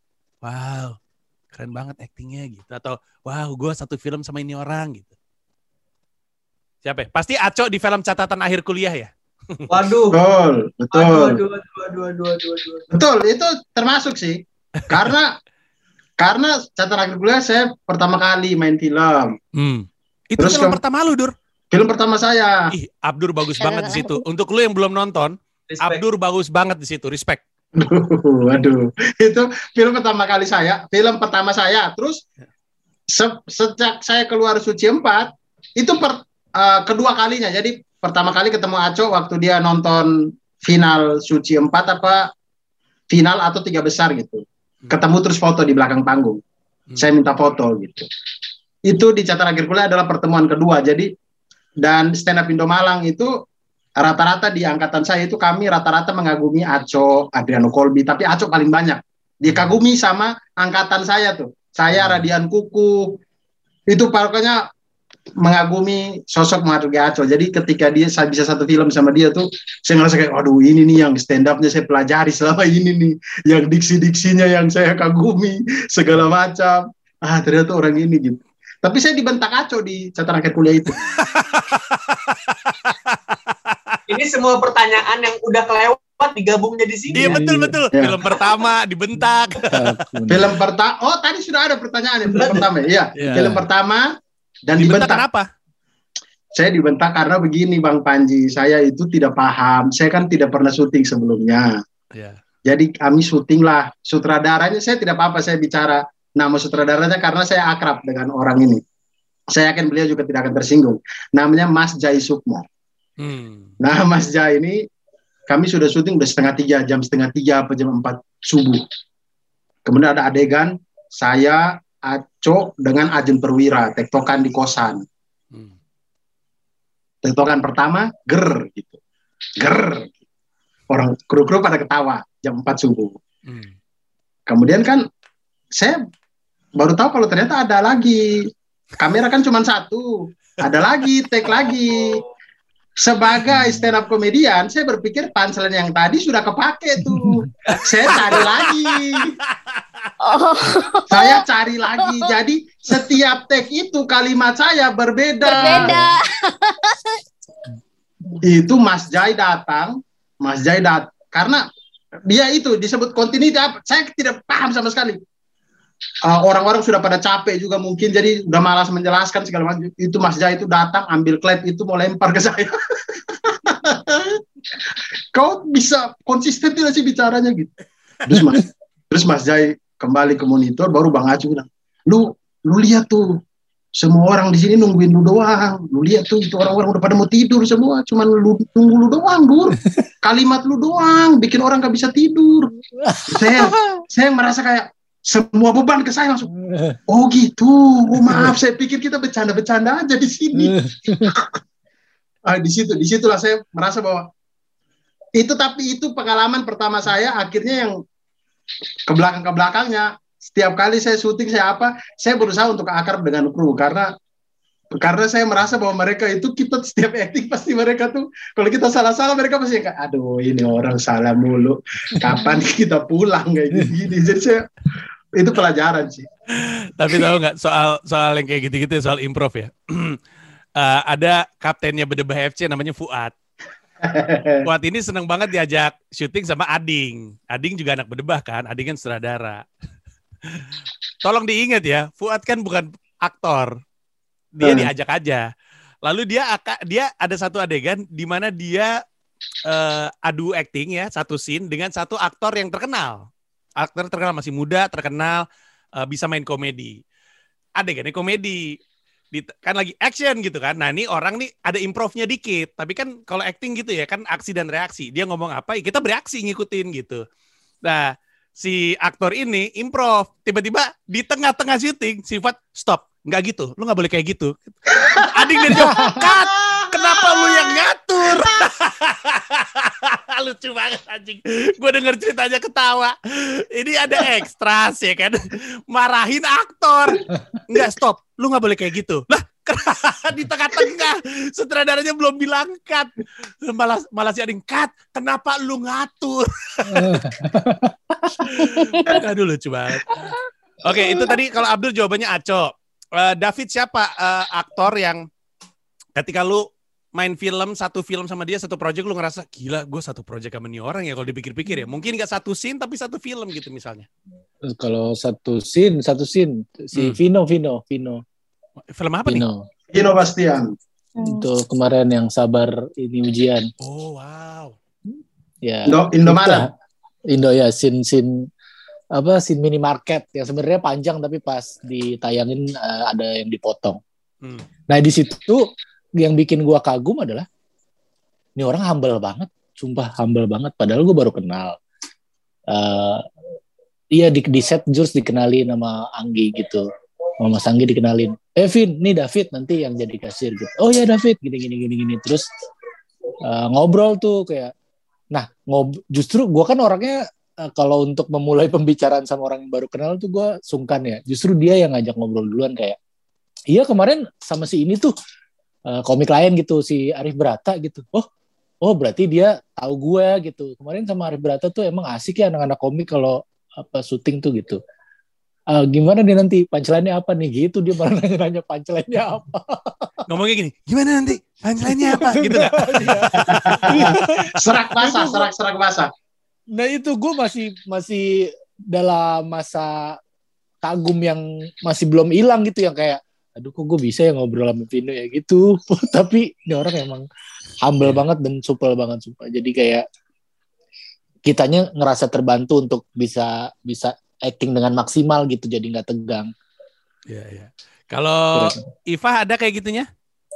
wow, keren banget actingnya gitu. Atau, wow, gue satu film sama ini orang gitu. Siapa ya? Pasti Aco di film catatan akhir kuliah ya? Waduh. Betul, betul. Aduh, aduh, aduh, aduh, aduh, aduh, aduh. Betul, itu termasuk sih. Karena karena catatan akhir kuliah saya pertama kali main film. Hmm. Itu Terus film kamu- pertama lu, Dur. Film pertama saya. Ih, Abdur bagus banget di situ. Untuk lu yang belum nonton, Respect. Abdur bagus banget di situ. Respect. Aduh, aduh. Itu film pertama kali saya, film pertama saya. Terus se- sejak saya keluar Suci empat, itu per, uh, kedua kalinya. Jadi pertama kali ketemu Aco waktu dia nonton final Suci empat apa final atau tiga besar gitu. Ketemu terus foto di belakang panggung. Hmm. Saya minta foto gitu. Itu di catatan akhir kuliah adalah pertemuan kedua. Jadi dan stand up Indo Malang itu rata-rata di angkatan saya itu kami rata-rata mengagumi Aco, Adriano Colby, tapi Aco paling banyak. Dikagumi sama angkatan saya tuh. Saya Radian Kuku. Itu pokoknya mengagumi sosok Margi Aco. Jadi ketika dia saya bisa satu film sama dia tuh saya ngerasa kayak aduh ini nih yang stand up-nya saya pelajari selama ini nih, yang diksi-diksinya yang saya kagumi segala macam. Ah, ternyata orang ini gitu. Tapi saya dibentak Aco di catatan akhir kuliah itu. Ini semua pertanyaan yang udah kelewat digabungnya di sini. Iya, ya? betul-betul. Iya. Film pertama dibentak. Film pertama, oh tadi sudah ada pertanyaan ya, film pertama, iya. Iya. Film pertama dan Dibentak dibentak. kenapa? Saya dibentak karena begini Bang Panji, saya itu tidak paham, saya kan tidak pernah syuting sebelumnya. Iya. Jadi kami syuting lah, sutradaranya saya tidak apa-apa saya bicara nama sutradaranya karena saya akrab dengan orang ini. Saya yakin beliau juga tidak akan tersinggung. Namanya Mas Jai Sukmo. Hmm. Nah Mas Jai ini kami sudah syuting udah setengah tiga, jam setengah tiga apa jam empat subuh. Kemudian ada adegan saya Aco dengan Ajen Perwira tektokan di kosan. Hmm. Tektokan pertama ger gitu. Ger. Orang kru-kru pada ketawa jam empat subuh. Hmm. Kemudian kan saya baru tahu kalau ternyata ada lagi. Kamera kan cuma satu. Ada lagi, take lagi. Sebagai stand up komedian, saya berpikir punchline yang tadi sudah kepake tuh. Saya cari lagi. Oh. Saya cari lagi. Jadi setiap take itu kalimat saya berbeda. Berbeda. Itu Mas Jai datang, Mas Jai datang karena dia itu disebut continuity. Saya tidak paham sama sekali. Uh, orang-orang sudah pada capek juga mungkin, jadi udah malas menjelaskan segala macam. Itu Mas Jai itu datang ambil klep itu mau lempar ke saya. Kau bisa konsisten tidak sih bicaranya gitu. Terus Mas, terus Mas Jai kembali ke monitor, baru Bang Acu bilang, lu lu lihat tuh, semua orang di sini nungguin lu doang. Lu lihat tuh, itu orang-orang udah pada mau tidur semua, cuman lu nunggu lu doang, Dur. Kalimat lu doang bikin orang gak bisa tidur. Saya saya merasa kayak semua beban ke saya langsung. Oh gitu. Oh maaf, saya pikir kita bercanda-bercanda aja di sini. ah, di situ, di situlah saya merasa bahwa itu, tapi itu pengalaman pertama saya. Akhirnya yang ke belakang ke belakangnya, setiap kali saya syuting saya apa, saya berusaha untuk akrab dengan kru karena karena saya merasa bahwa mereka itu, kita setiap acting pasti mereka tuh kalau kita salah-salah mereka pasti kayak aduh ini orang salah mulu, kapan kita pulang kayak gini. Jadi saya itu pelajaran sih. Tapi tahu nggak soal soal yang kayak gitu-gitu, soal improv ya. uh, ada kaptennya Bedebah F C namanya Fuad. Fuad ini seneng banget diajak syuting sama Ading. Ading juga anak Bedebah kan, Ading kan sutradara. Tolong diingat ya, Fuad kan bukan aktor. Dia hmm. diajak aja. Lalu dia dia ada satu adegan di mana dia uh, adu acting ya, satu scene dengan satu aktor yang terkenal. Aktor terkenal, masih muda, terkenal, uh, bisa main komedi. Adegannya komedi. Di, kan lagi action gitu kan. Nah ini orang nih ada improvnya dikit. Tapi kan kalau acting gitu ya kan aksi dan reaksi. Dia ngomong apa ya kita bereaksi ngikutin gitu. Nah si aktor ini improv. Tiba-tiba di tengah-tengah syuting sifat stop. Nggak gitu. Lu nggak boleh kayak gitu. Ading dia jawab, cut. Kenapa lu yang ngatur? Lucu banget anjing. Gue denger ceritanya ketawa. Ini ada ekstras ya kan. Marahin aktor. Enggak, stop. Lu gak boleh kayak gitu. Lah, di tengah-tengah. Sutradaranya belum bilang cut. Malah, malah si Ading, cut. Kenapa lu ngatur? Aduh lucu banget. Oke, itu tadi kalau Abdul jawabannya Aco. Uh, David siapa uh, aktor yang ketika lu main film, satu film sama dia, satu project, lu ngerasa, gila gue satu project sama nih orang ya kalau dipikir-pikir ya. Mungkin gak satu scene, tapi satu film gitu misalnya. Kalau satu scene, satu scene. Si hmm. Vino, Vino, Vino. Film apa Vino. nih? Vino Bastian. Itu kemarin yang sabar ini ujian. Oh, wow. Ya. Indo, Indomaret. Indo ya, scene-scene apa scene minimarket yang sebenarnya panjang tapi pas ditayangin uh, ada yang dipotong. Hmm. Nah di situ yang bikin gua kagum adalah ini orang humble banget, sumpah humble banget. Padahal gua baru kenal. Uh, iya di, di set Jules dikenalin sama Anggi gitu, sama Mas Anggi dikenalin. Eh Vin, nih David nanti yang jadi kasir gitu. Oh ya David, gini gini gini gini. Terus uh, ngobrol tuh kayak, nah ngob justru gua kan orangnya Uh, kalau untuk memulai pembicaraan sama orang yang baru kenal tuh gue sungkan ya. Justru dia yang ngajak ngobrol duluan kayak, iya kemarin sama si ini tuh uh, komik lain gitu, si Arif Brata gitu. Oh, oh berarti dia tahu gue gitu. Kemarin sama Arif Brata tuh emang asik ya anak-anak komik kalau apa syuting tuh gitu. Uh, gimana nih nanti punchline-nya apa nih gitu, dia malah nanya-nanya punchline-nya apa. Ngomongnya gini, gimana nanti punchline-nya apa gitu nggak? Serak basah, serak-serak basah. Nah itu gue masih masih dalam masa kagum yang masih belum hilang gitu, yang kayak aduh kok gue bisa ya ngobrol sama Vino ya gitu. Tapi ini orang emang humble yeah. banget dan supel banget sumpah. Jadi kayak kitanya ngerasa terbantu untuk bisa bisa acting dengan maksimal gitu, jadi nggak tegang. Iya yeah, iya. Yeah. Kalau Iva ada kayak gitunya?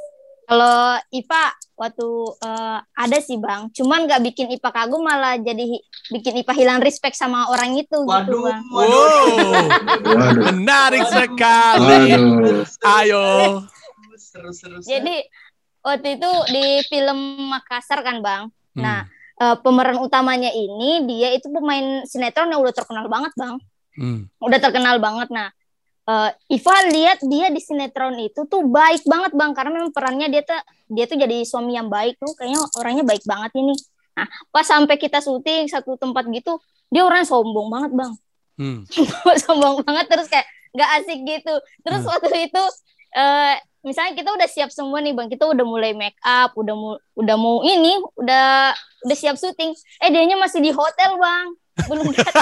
Kalau I P A waktu uh, ada sih Bang, cuman nggak bikin I P A kagum, malah jadi hi- bikin I P A hilang respect sama orang itu gitu Waduh, Bang. Wow, Waduh. menarik sekali. Waduh. Ayo. Seru seru. seru. Jadi waktu itu di film Makassar kan Bang. Hmm. Nah uh, pemeran utamanya ini dia itu pemain sinetron yang udah terkenal banget Bang, Hmm. udah terkenal banget. Nah uh, Iva lihat dia di sinetron itu tuh baik banget Bang, karena memang perannya dia tuh dia tuh jadi suami yang baik tuh, kayaknya orangnya baik banget ini. Nah pas sampai kita syuting satu tempat gitu, dia orangnya sombong banget Bang. Hmm. Sombong banget, terus kayak nggak asik gitu. Terus Hmm. waktu itu uh, misalnya kita udah siap semua nih Bang, kita udah mulai make up, udah mu, udah mau ini, udah udah siap syuting, eh dianya masih di hotel Bang, belum datang.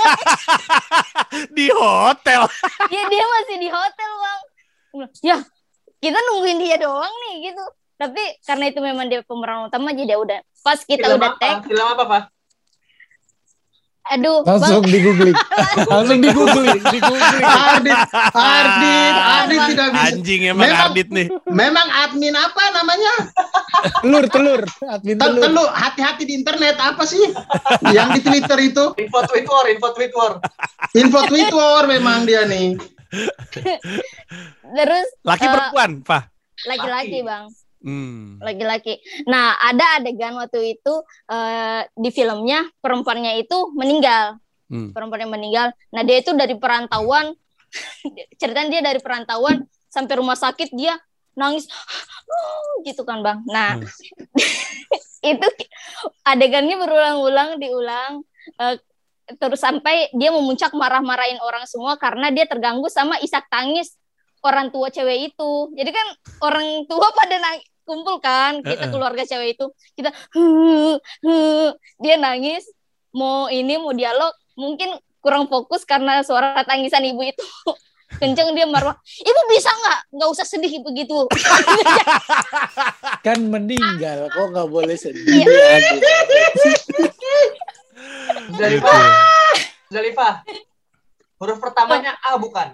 Di hotel. Ya dia masih di hotel Bang. Ya kita nungguin dia doang nih gitu. Tapi karena itu memang dia pemeran utama, jadi udah pas kita Film udah apa? tag, Film apa, Pak? aduh Langsung Bang, di googling. Langsung di googling, di googling. Ardit, Ardit, Ardit Bang. tidak bisa. Anjing emang Memang- Ardit nih. Memang admin apa namanya? Telur, telur. Admin Tel- telur. Telur, hati-hati di internet apa sih? Yang di Twitter itu Info tweet war, info tweet war. info Twitter memang dia nih. terus Laki Eh, perempuan, Pak. laki-laki Laki. Bang, Hmm. laki-laki. Nah ada adegan waktu itu eh, di filmnya perempuannya itu meninggal, Hmm. perempuan yang meninggal. Nah dia itu dari perantauan, ceritanya dia dari perantauan sampai rumah sakit dia nangis gitu kan Bang. Nah Hmm. itu adegannya berulang-ulang diulang, eh, terus sampai dia memuncak marah-marahin orang semua karena dia terganggu sama isak tangis orang tua cewek itu. Jadi kan orang tua pada nangis, kumpul kan, kita Uh-uh. keluarga cewek itu, kita "Huh, huh." Dia nangis, mau ini mau dialog, mungkin kurang fokus karena suara tangisan ibu itu kenceng, dia marah, ibu bisa nggak nggak usah sedih begitu. Kan meninggal, kok nggak boleh sedih. Iya. Zalifa, Gitu. Zalifa. Huruf pertamanya A bukan?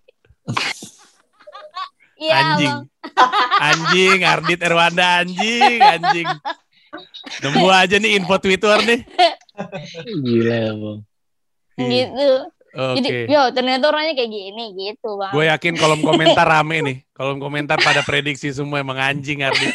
Iya Anjing. Bang. Anjing, Ardit Erwanda anjing, anjing. Nemu aja nih info Twitter nih. Gila, Bang. Gitu. Oke. Jadi, yo ternyata orangnya kayak gini gitu Bang. Gue yakin kolom komentar rame nih. Kolom komentar pada prediksi semua emang anjing Ardit.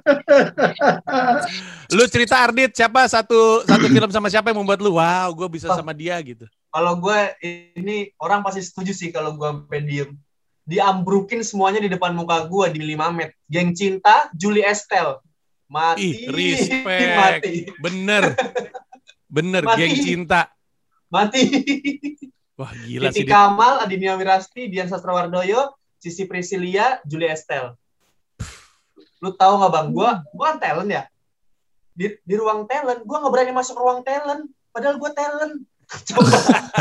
Lu cerita Ardit, siapa satu satu film sama siapa yang membuat lu wow, gue bisa sama dia gitu. Kalau gue ini orang pasti setuju sih kalau gue sampai diem. Diambrukin semuanya di depan muka gue di Billy Mamet. Geng Cinta, Julie Estelle. Mati. Ih, respect. Mati. Bener. Bener, Mati. Geng Cinta. Mati. Wah, gila Titi sih. Dit. Kamal, Adinia Wirasti, Dian Sastrowardoyo, Sisi Priscilia, Julie Estelle. Lu tahu nggak Bang? Gua gua kan talent ya. Di, di ruang talent, gua nggak berani masuk ruang talent. Padahal gua talent. Coba.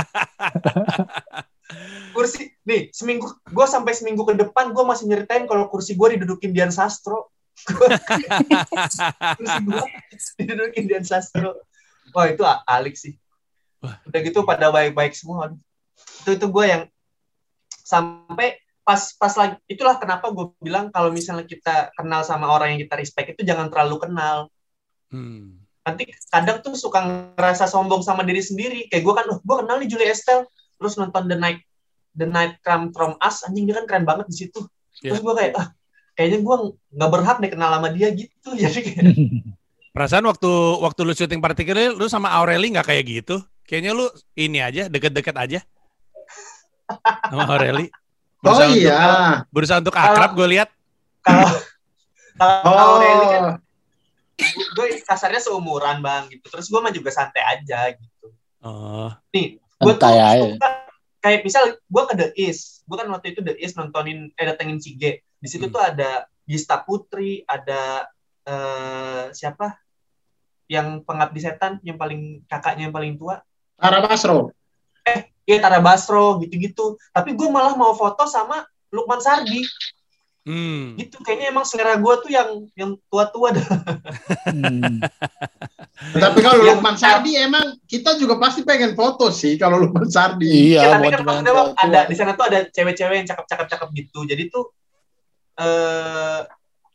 Kursi, nih seminggu, gua sampai seminggu ke depan gua masih nyeritain kalau kursi gua didudukin Dian Sastro. Kursi gua didudukin Dian Sastro. Wah itu alik sih. Udah gitu pada baik-baik semua. Itu itu gue yang sampai pas pas lagi, itulah kenapa gue bilang kalau misalnya kita kenal sama orang yang kita respect itu jangan terlalu kenal. Hmm. Nanti kadang tuh suka ngerasa sombong sama diri sendiri. Kayak gue kan, oh gue kenal nih Julie Estelle, terus nonton The Night The Night Come From Us, anjing dia kan keren banget di situ. Terus gue kayak, ah kayaknya gue nggak berhak deh kenal sama dia gitu. Jadi kayak, Perasaan waktu waktu lu syuting partikel lu sama Aureli nggak kayak gitu? Kayaknya lu ini aja deket-deket aja sama Aureli. Oh Berusaha untuk- iya. berusaha untuk akrab gue lihat. kalau kalau Oh. Aureli kan gue kasarnya seumuran Bang gitu. Terus gue mah juga santai aja gitu. Oh. Nih, gue tuh Santai aja. suka kayak misal gue ke The East, gue kan waktu itu The East nontonin eh datengin Cige. Di situ Hmm. tuh ada Gista Putri, ada eh, siapa yang pengabdi setan yang paling kakaknya yang paling tua, Tara Basro. iya Tara Basro gitu-gitu. Tapi gue malah mau foto sama Lukman Sardi Hmm. gitu. Kayaknya emang selera gue tuh yang yang tua-tua dah. Hmm. Tapi kalau Yang- Lukman Sardi emang kita juga pasti pengen foto sih kalau Lukman Sardi. Iya, Ya, tapi buat kan teman maksudnya Bang, tua. ada di sana tuh ada cewek-cewek yang cakep-cakep-cakep gitu. Jadi tuh eh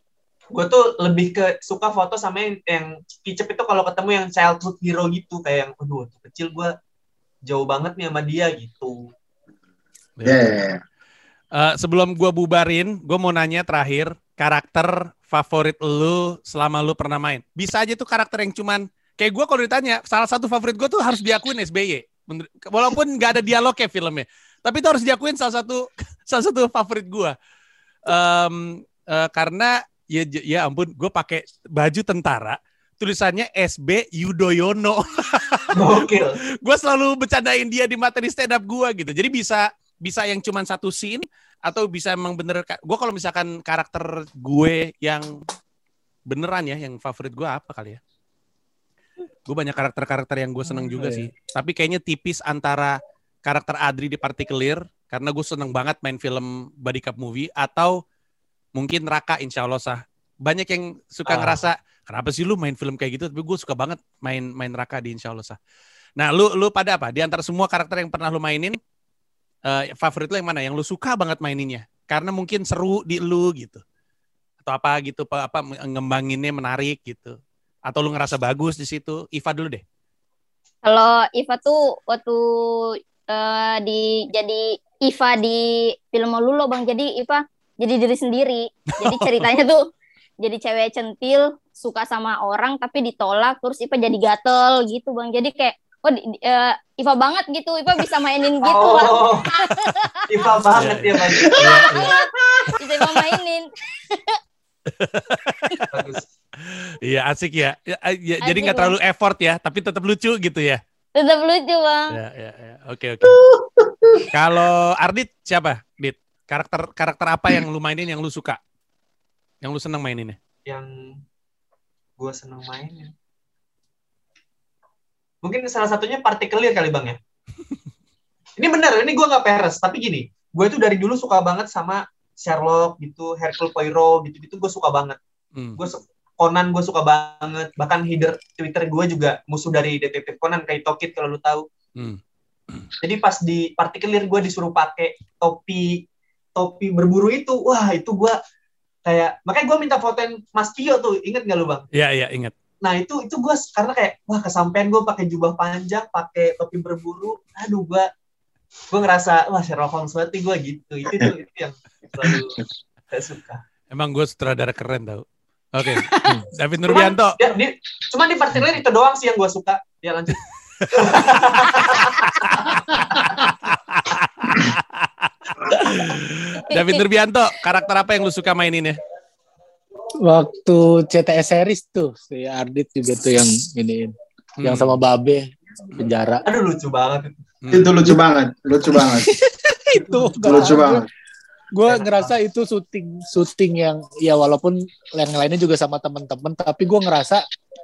gue tuh lebih ke suka foto sama yang, yang Kicep itu kalau ketemu yang childhood hero gitu, kayak yang aduh waktu kecil gue jauh banget nih sama dia gitu. Ya. Yeah. Uh, sebelum gue bubarin, gue mau nanya terakhir, karakter favorit lu selama lu pernah main. Bisa aja tuh karakter yang cuman kayak gue kalau ditanya, salah satu favorit gue tuh harus diakuin S B Y. Walaupun nggak ada dialog kayak filmnya, tapi itu harus diakuin salah satu salah satu favorit gue. Um, uh, karena ya ya ampun, gue pakai baju tentara, tulisannya S B Yudhoyono. Oke. Gue selalu bercandain dia di materi stand up gue gitu. Jadi bisa bisa yang cuman satu scene atau bisa emang bener. Gue kalau misalkan karakter gue yang beneran ya, yang favorit gue apa kali ya? Gue banyak karakter-karakter yang gue seneng juga oh, sih. Iya. Tapi kayaknya tipis antara karakter Adri di Partikelir, karena gue seneng banget main film body cup movie, atau mungkin Raka, insya Allah sah. Banyak yang suka ah. ngerasa, kenapa sih lu main film kayak gitu? Tapi gue suka banget main main Raka di insya Allah sah. Nah, lu lu pada apa? Di antara semua karakter yang pernah lu mainin, uh, favorit lu yang mana? Yang lu suka banget maininnya? Karena mungkin seru di lu gitu. Atau apa gitu, apa, apa ngembanginnya menarik gitu. Atau lu ngerasa bagus di situ? Iva dulu deh. Kalau Iva tuh waktu uh, di jadi Iva di film Lulu Bang. Jadi Iva jadi diri sendiri. Jadi ceritanya tuh jadi cewek centil, suka sama orang tapi ditolak, terus Iva jadi gatel gitu Bang. Jadi kayak oh uh, Iva banget gitu, Iva bisa mainin gitu oh, Bang. Iva banget ya Bang. Bisa Iva mainin. Iya asik ya, ya, ya asik, jadi nggak terlalu effort ya, tapi tetap lucu gitu ya. Tetap lucu Bang. Ya, ya, ya. Oke oke. Kalau Ardit siapa? Dit, karakter karakter apa yang lu mainin yang lu suka, yang lu seneng maininnya? Yang gue seneng mainin, mungkin salah satunya Partikelir kali Bang ya. Ini bener, ini gue nggak peres, tapi gini, gue tuh dari dulu suka banget sama Sherlock gitu, Hercule Poirot gitu-gitu, gue suka banget. Hmm. Gue Conan gue suka banget, bahkan header Twitter gue juga musuh dari detektif Conan kayak Tokit kalau lu tahu. Hmm. Jadi pas di Partikelir gue disuruh pakai topi topi berburu itu, wah itu gue kayak, makanya gue minta fotoin Mas Kio tuh, inget nggak lu Bang? Iya iya inget. Nah itu itu gue karena kayak wah kesampean gue pakai jubah panjang, pakai topi berburu, aduh gue gue ngerasa wah Sherlock Holmes banget gue gitu. Itu tuh itu yang selalu saya suka. Emang gue sutradara keren tau. Oke, okay. David Nurbianto. Cuman, di, cuman di Partikelir itu doang sih yang gue suka. Ya lanjut. David Nurbianto, karakter apa yang lu suka maininnya? Waktu C T S series tuh, si Ardit juga tuh yang iniin, hmm. yang sama Babe penjara. Aduh lucu banget. Hmm. Itu lucu banget, lucu banget. Itu lucu banget. Gue ngerasa itu syuting syuting yang ya walaupun yang lainnya juga sama temen-temen, tapi gue ngerasa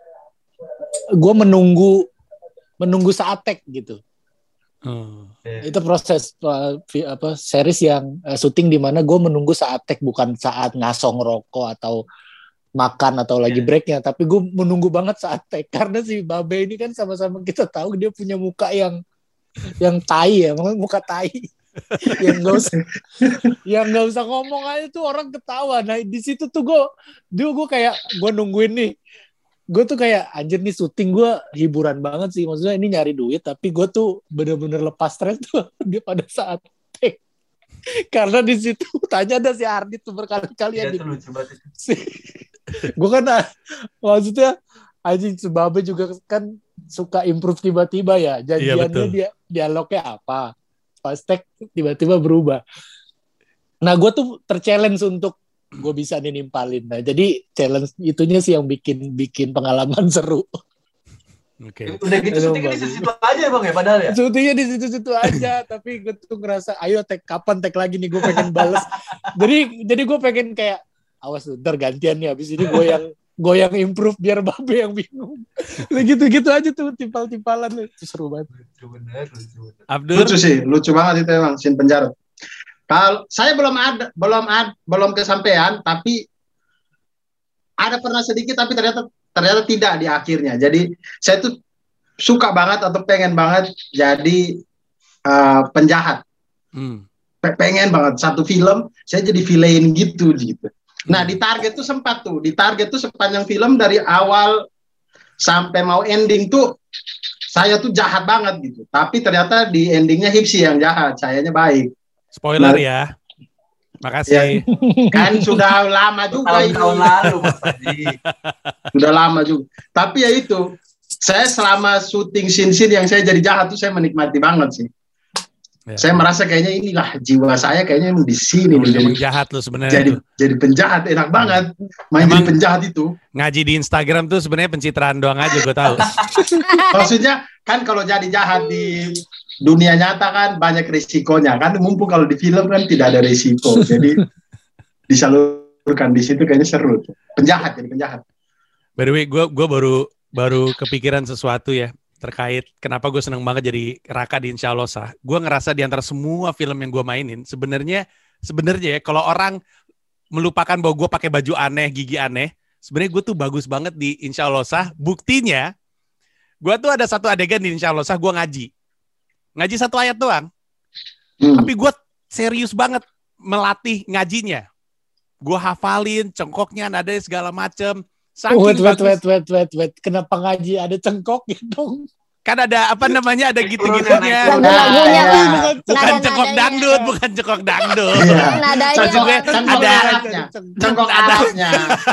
gue menunggu menunggu saat tag gitu. Hmm. Itu proses uh, apa series yang uh, syuting di mana gue menunggu saat tag, bukan saat ngasong rokok atau makan atau lagi breaknya, tapi gue menunggu banget saat tag karena si Babe ini kan sama-sama kita tahu dia punya muka yang yang tai ya, muka tai. yang nggak usah yang nggak usah ngomong aja tuh orang ketawa. Nah di situ tuh gue dulu gue kayak gue nungguin nih, gue tuh kayak anjir nih syuting gue hiburan banget sih, maksudnya ini nyari duit tapi gue tuh bener-bener lepas stres tuh dia pada saat take. Karena di situ tanya ada si Ardit tuh berkali-kali ya, si, gue kan maksudnya anjing Sebabe juga kan suka improve tiba-tiba ya, janjiannya dia dialognya apa, pas tag tiba-tiba berubah. Nah gue tuh ter-challenge untuk gue bisa nih nimpalin. Nah jadi challenge itunya sih yang bikin bikin pengalaman seru. Oke. Okay. Udah gitu syutingnya di situ aja Bang ya padahal ya. Syutingnya di situ-situ aja, tapi gue tuh ngerasa ayo tag kapan tag lagi nih, gue pengen bales. jadi jadi gue pengen kayak awas ntar gantian nih, abis ini gue yang gue yang improve biar Babe yang bingung. Gitu-gitu aja tuh timpal-timpalan itu seru banget. Lucu bener, lucu bener. Abdul. Lucu sih, lucu banget itu emang scene penjara. Kalau saya belum ada, belum ad, belum kesampaian, tapi ada pernah sedikit, tapi ternyata ternyata tidak di akhirnya. Jadi saya tuh suka banget atau pengen banget jadi uh, penjahat. Hmm. Pengen banget satu film saya jadi villain gitu gitu. Nah di Target tuh sempat tuh, di Target tuh sepanjang film dari awal sampai mau ending tuh saya tuh jahat banget gitu. Tapi ternyata di endingnya Hipsi yang jahat, sayanya baik. Spoiler Nah, ya. Makasih. Ya, kan sudah lama juga ini. Tahun-tahun lalu Mas Panji. Sudah lama juga. Tapi ya itu, saya selama syuting scene-scene yang saya jadi jahat tuh saya menikmati banget sih. Ya. Saya merasa kayaknya inilah jiwa saya kayaknya emang di sini Emang, nih. emang Jadi, jahat lu sebenarnya jadi, tuh. jadi penjahat enak banget. Main Emang- jadi penjahat itu. Ngaji di Instagram tuh sebenarnya pencitraan doang aja gue tahu. Maksudnya kan kalau jadi jahat di dunia nyata kan banyak risikonya kan. Mumpung kalau di film kan tidak ada risiko. Jadi disalurkan di situ kayaknya seru. Penjahat jadi penjahat. By the way, gue gue baru baru kepikiran sesuatu ya terkait kenapa gue seneng banget jadi Raka di Insya Allah Sah. Gue ngerasa di antara semua film yang gue mainin sebenarnya sebenarnya ya kalau orang melupakan bahwa gue pakai baju aneh, gigi aneh, sebenarnya gue tuh bagus banget di Insya Allah Sah. Buktinya, gue tuh ada satu adegan di Insya Allah Sah, gue ngaji, ngaji satu ayat doang, Hmm. tapi gue serius banget melatih ngajinya. Gue hafalin cengkoknya, nadanya segala macem. Saking Wait, wait, bagus. wait, wait, wait, wait. Kenapa ngaji ada cengkoknya dong? Kan ada apa namanya, ada Naik gitu-gitunya. turun, Lagu-lagunya Nah, Bang. iya. Bukan Nada-nadanya. cengkok dangdut, bukan cengkok dangdut. Iya. Nadanya. Cengkok, juga cengkok ada- Arabnya. Cengkok Ada. Arabnya.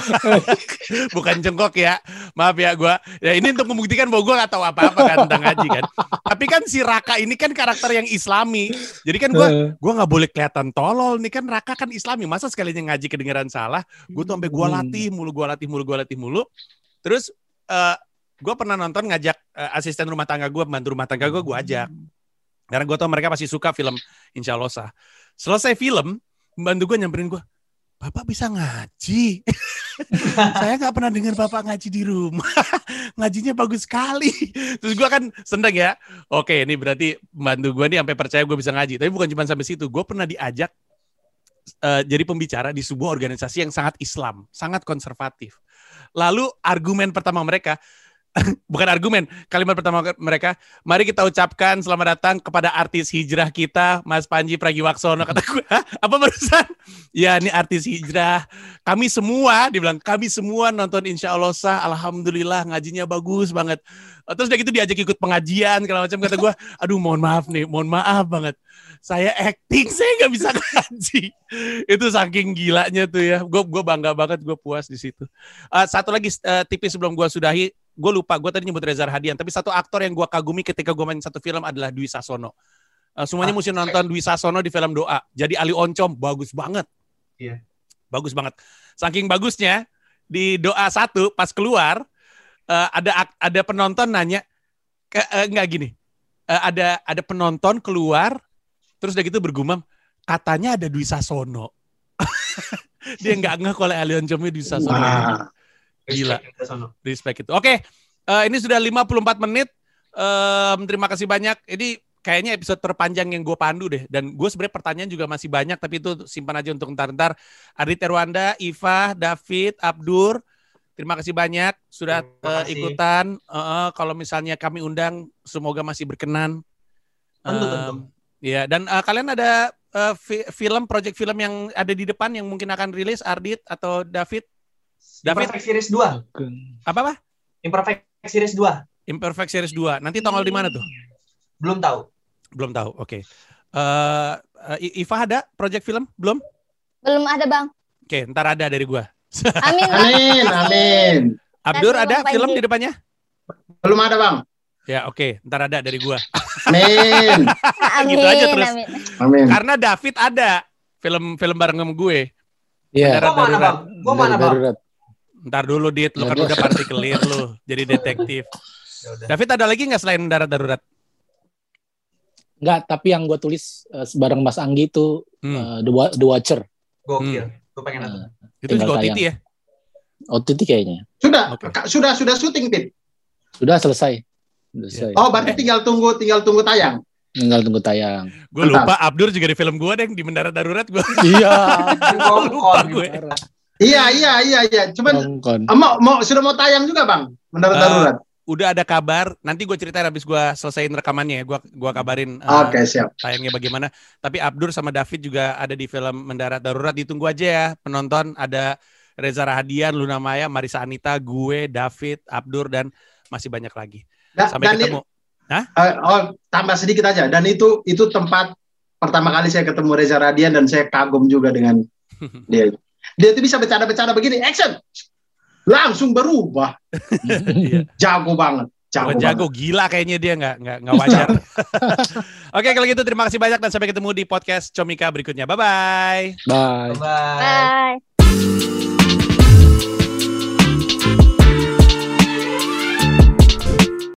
Bukan cengkok ya. Maaf ya gue. Ya ini untuk membuktikan bahwa gue gak tahu apa-apa kan tentang ngaji kan. Tapi kan si Raka ini kan karakter yang Islami. Jadi kan gue gue gak boleh kelihatan tolol nih kan. Raka kan Islami. Masa sekalinya ngaji kedengeran salah. Gue tuh sampai gue latih mulu, gue latih mulu, gue latih mulu. Terus eh gue pernah nonton ngajak uh, asisten rumah tangga gue, pembantu rumah tangga gue, gue ajak. Karena gue tau mereka pasti suka film Insya Allah Sah. Selesai film, pembantu gue nyamperin gue, Bapak bisa ngaji? Saya gak pernah dengar Bapak ngaji di rumah. Ngajinya bagus sekali. Terus gue kan seneng ya. Oke, ini berarti pembantu gue nih sampai percaya gue bisa ngaji. Tapi bukan cuma sampai situ. Gue pernah diajak uh, jadi pembicara di sebuah organisasi yang sangat Islam, sangat konservatif. Lalu argumen pertama mereka, bukan argumen, kalimat pertama mereka, mari kita ucapkan selamat datang kepada artis hijrah kita, Mas Panji Pragiwaksono. Kata gue, hah? Apa barusan? Ya ini artis hijrah. Kami semua, dibilang, kami semua nonton Insya Allah Sah, Alhamdulillah ngajinya bagus banget. Terus udah gitu diajak ikut pengajian, segala macam. Kata gue, aduh mohon maaf nih, mohon maaf banget. Saya acting, saya nggak bisa ngaji. Itu saking gilanya tuh ya. Gue gue bangga banget, gue puas di situ. Uh, satu lagi uh, tipis sebelum gue sudahi, gue lupa, gue tadi nyebut Reza Rahadian, tapi satu aktor yang gue kagumi ketika gue main satu film adalah Dwi Sasono. Uh, semuanya ah, mesti nonton Dwi Sasono di film Doa. Jadi Ali Oncom, bagus banget. Iya. Bagus banget. Saking bagusnya, di Doa satu pas keluar, uh, ada ada penonton nanya, ke, uh, nggak gini, uh, ada ada penonton keluar, terus udah gitu bergumam, katanya ada Dwi Sasono. Dia nggak ngeh kalau Ali Oncomnya Dwi Sasono. Wah. Gila, respect itu. Oke, uh, ini sudah lima puluh empat menit. Um, terima kasih banyak. Ini kayaknya episode terpanjang yang gue pandu deh. Dan gue sebenarnya pertanyaan juga masih banyak, tapi itu simpan aja untuk ntar-ntar. Ardit Erwanda, Iva, David, Abdur, terima kasih banyak sudah uh, ikutan. Uh, kalau misalnya kami undang, semoga masih berkenan. Tentu, tentu. Um, ya, dan uh, kalian ada uh, fi- film, project film yang ada di depan yang mungkin akan rilis, Ardit atau David? David Imperfect Series dua. Apa apa? Imperfect Series dua. Imperfect Series dua. Nanti tanggal di mana tuh? Belum tahu. Belum tahu. Oke. Okay. Uh, uh, Iva ada project film? Belum? Belum ada, Bang. Oke, okay, ntar ada dari gua. Amin, Bang. Amin, amin. Abdur Kasih, ada Bang, film Panji. di depannya? Belum ada bang. Ya oke, okay. Ntar ada dari gua. Amin. Amin. Gitu aja terus. Amin. Amin. Karena David ada film-film bareng sama gue. Iya. Gua mana bang? Gua mana bang? Darurat. Ntar dulu Dit, lu kan Ya, udah partikelir lu, jadi detektif. David ada lagi nggak selain darat darurat? Enggak, tapi yang gue tulis uh, bareng Mas Anggi itu Hmm. uh, The, Wa- The Watcher. Gokil. Hmm. Gue pengen nonton. Uh, Itu tinggal juga O T T tayang. ya? O T T kayaknya. Sudah, Oke. Ka- sudah, sudah syuting, Pit. Sudah selesai. Selesai. Oh, berarti tinggal tunggu, tinggal tunggu tayang. Tinggal tunggu tayang. Gue Mantap. lupa Abdur juga di film gue deh di Mendarat Darurat gue. Iya. lupa gue. Iya, iya, iya, iya. Cuman Nongkon. ah, mau, mau sudah mau tayang juga, Bang. Mendarat Ah. darurat. udah ada kabar. Nanti gue ceritain habis gue selesaiin rekamannya ya. Gue gua kabarin uh, Oke, siap. tayangnya bagaimana. Tapi Abdur sama David juga ada di film Mendarat Darurat. Ditunggu aja ya penonton. Ada Reza Rahadian, Luna Maya, Marisa Anita, gue, David, Abdur, dan masih banyak lagi. Da, Sampai dan ketemu. Hah? Uh, oh, tambah sedikit aja. Dan itu itu tempat pertama kali saya ketemu Reza Rahadian dan saya kagum juga dengan dia. Dia itu bisa bercanda-bercanda begini, action, langsung berubah. Jago banget. Jago, jago banget. Gila kayaknya dia nggak nggak nggak wajar. Oke, kalau gitu terima kasih banyak dan sampai ketemu di podcast Comika berikutnya. Bye bye. Bye. Bye. Bye.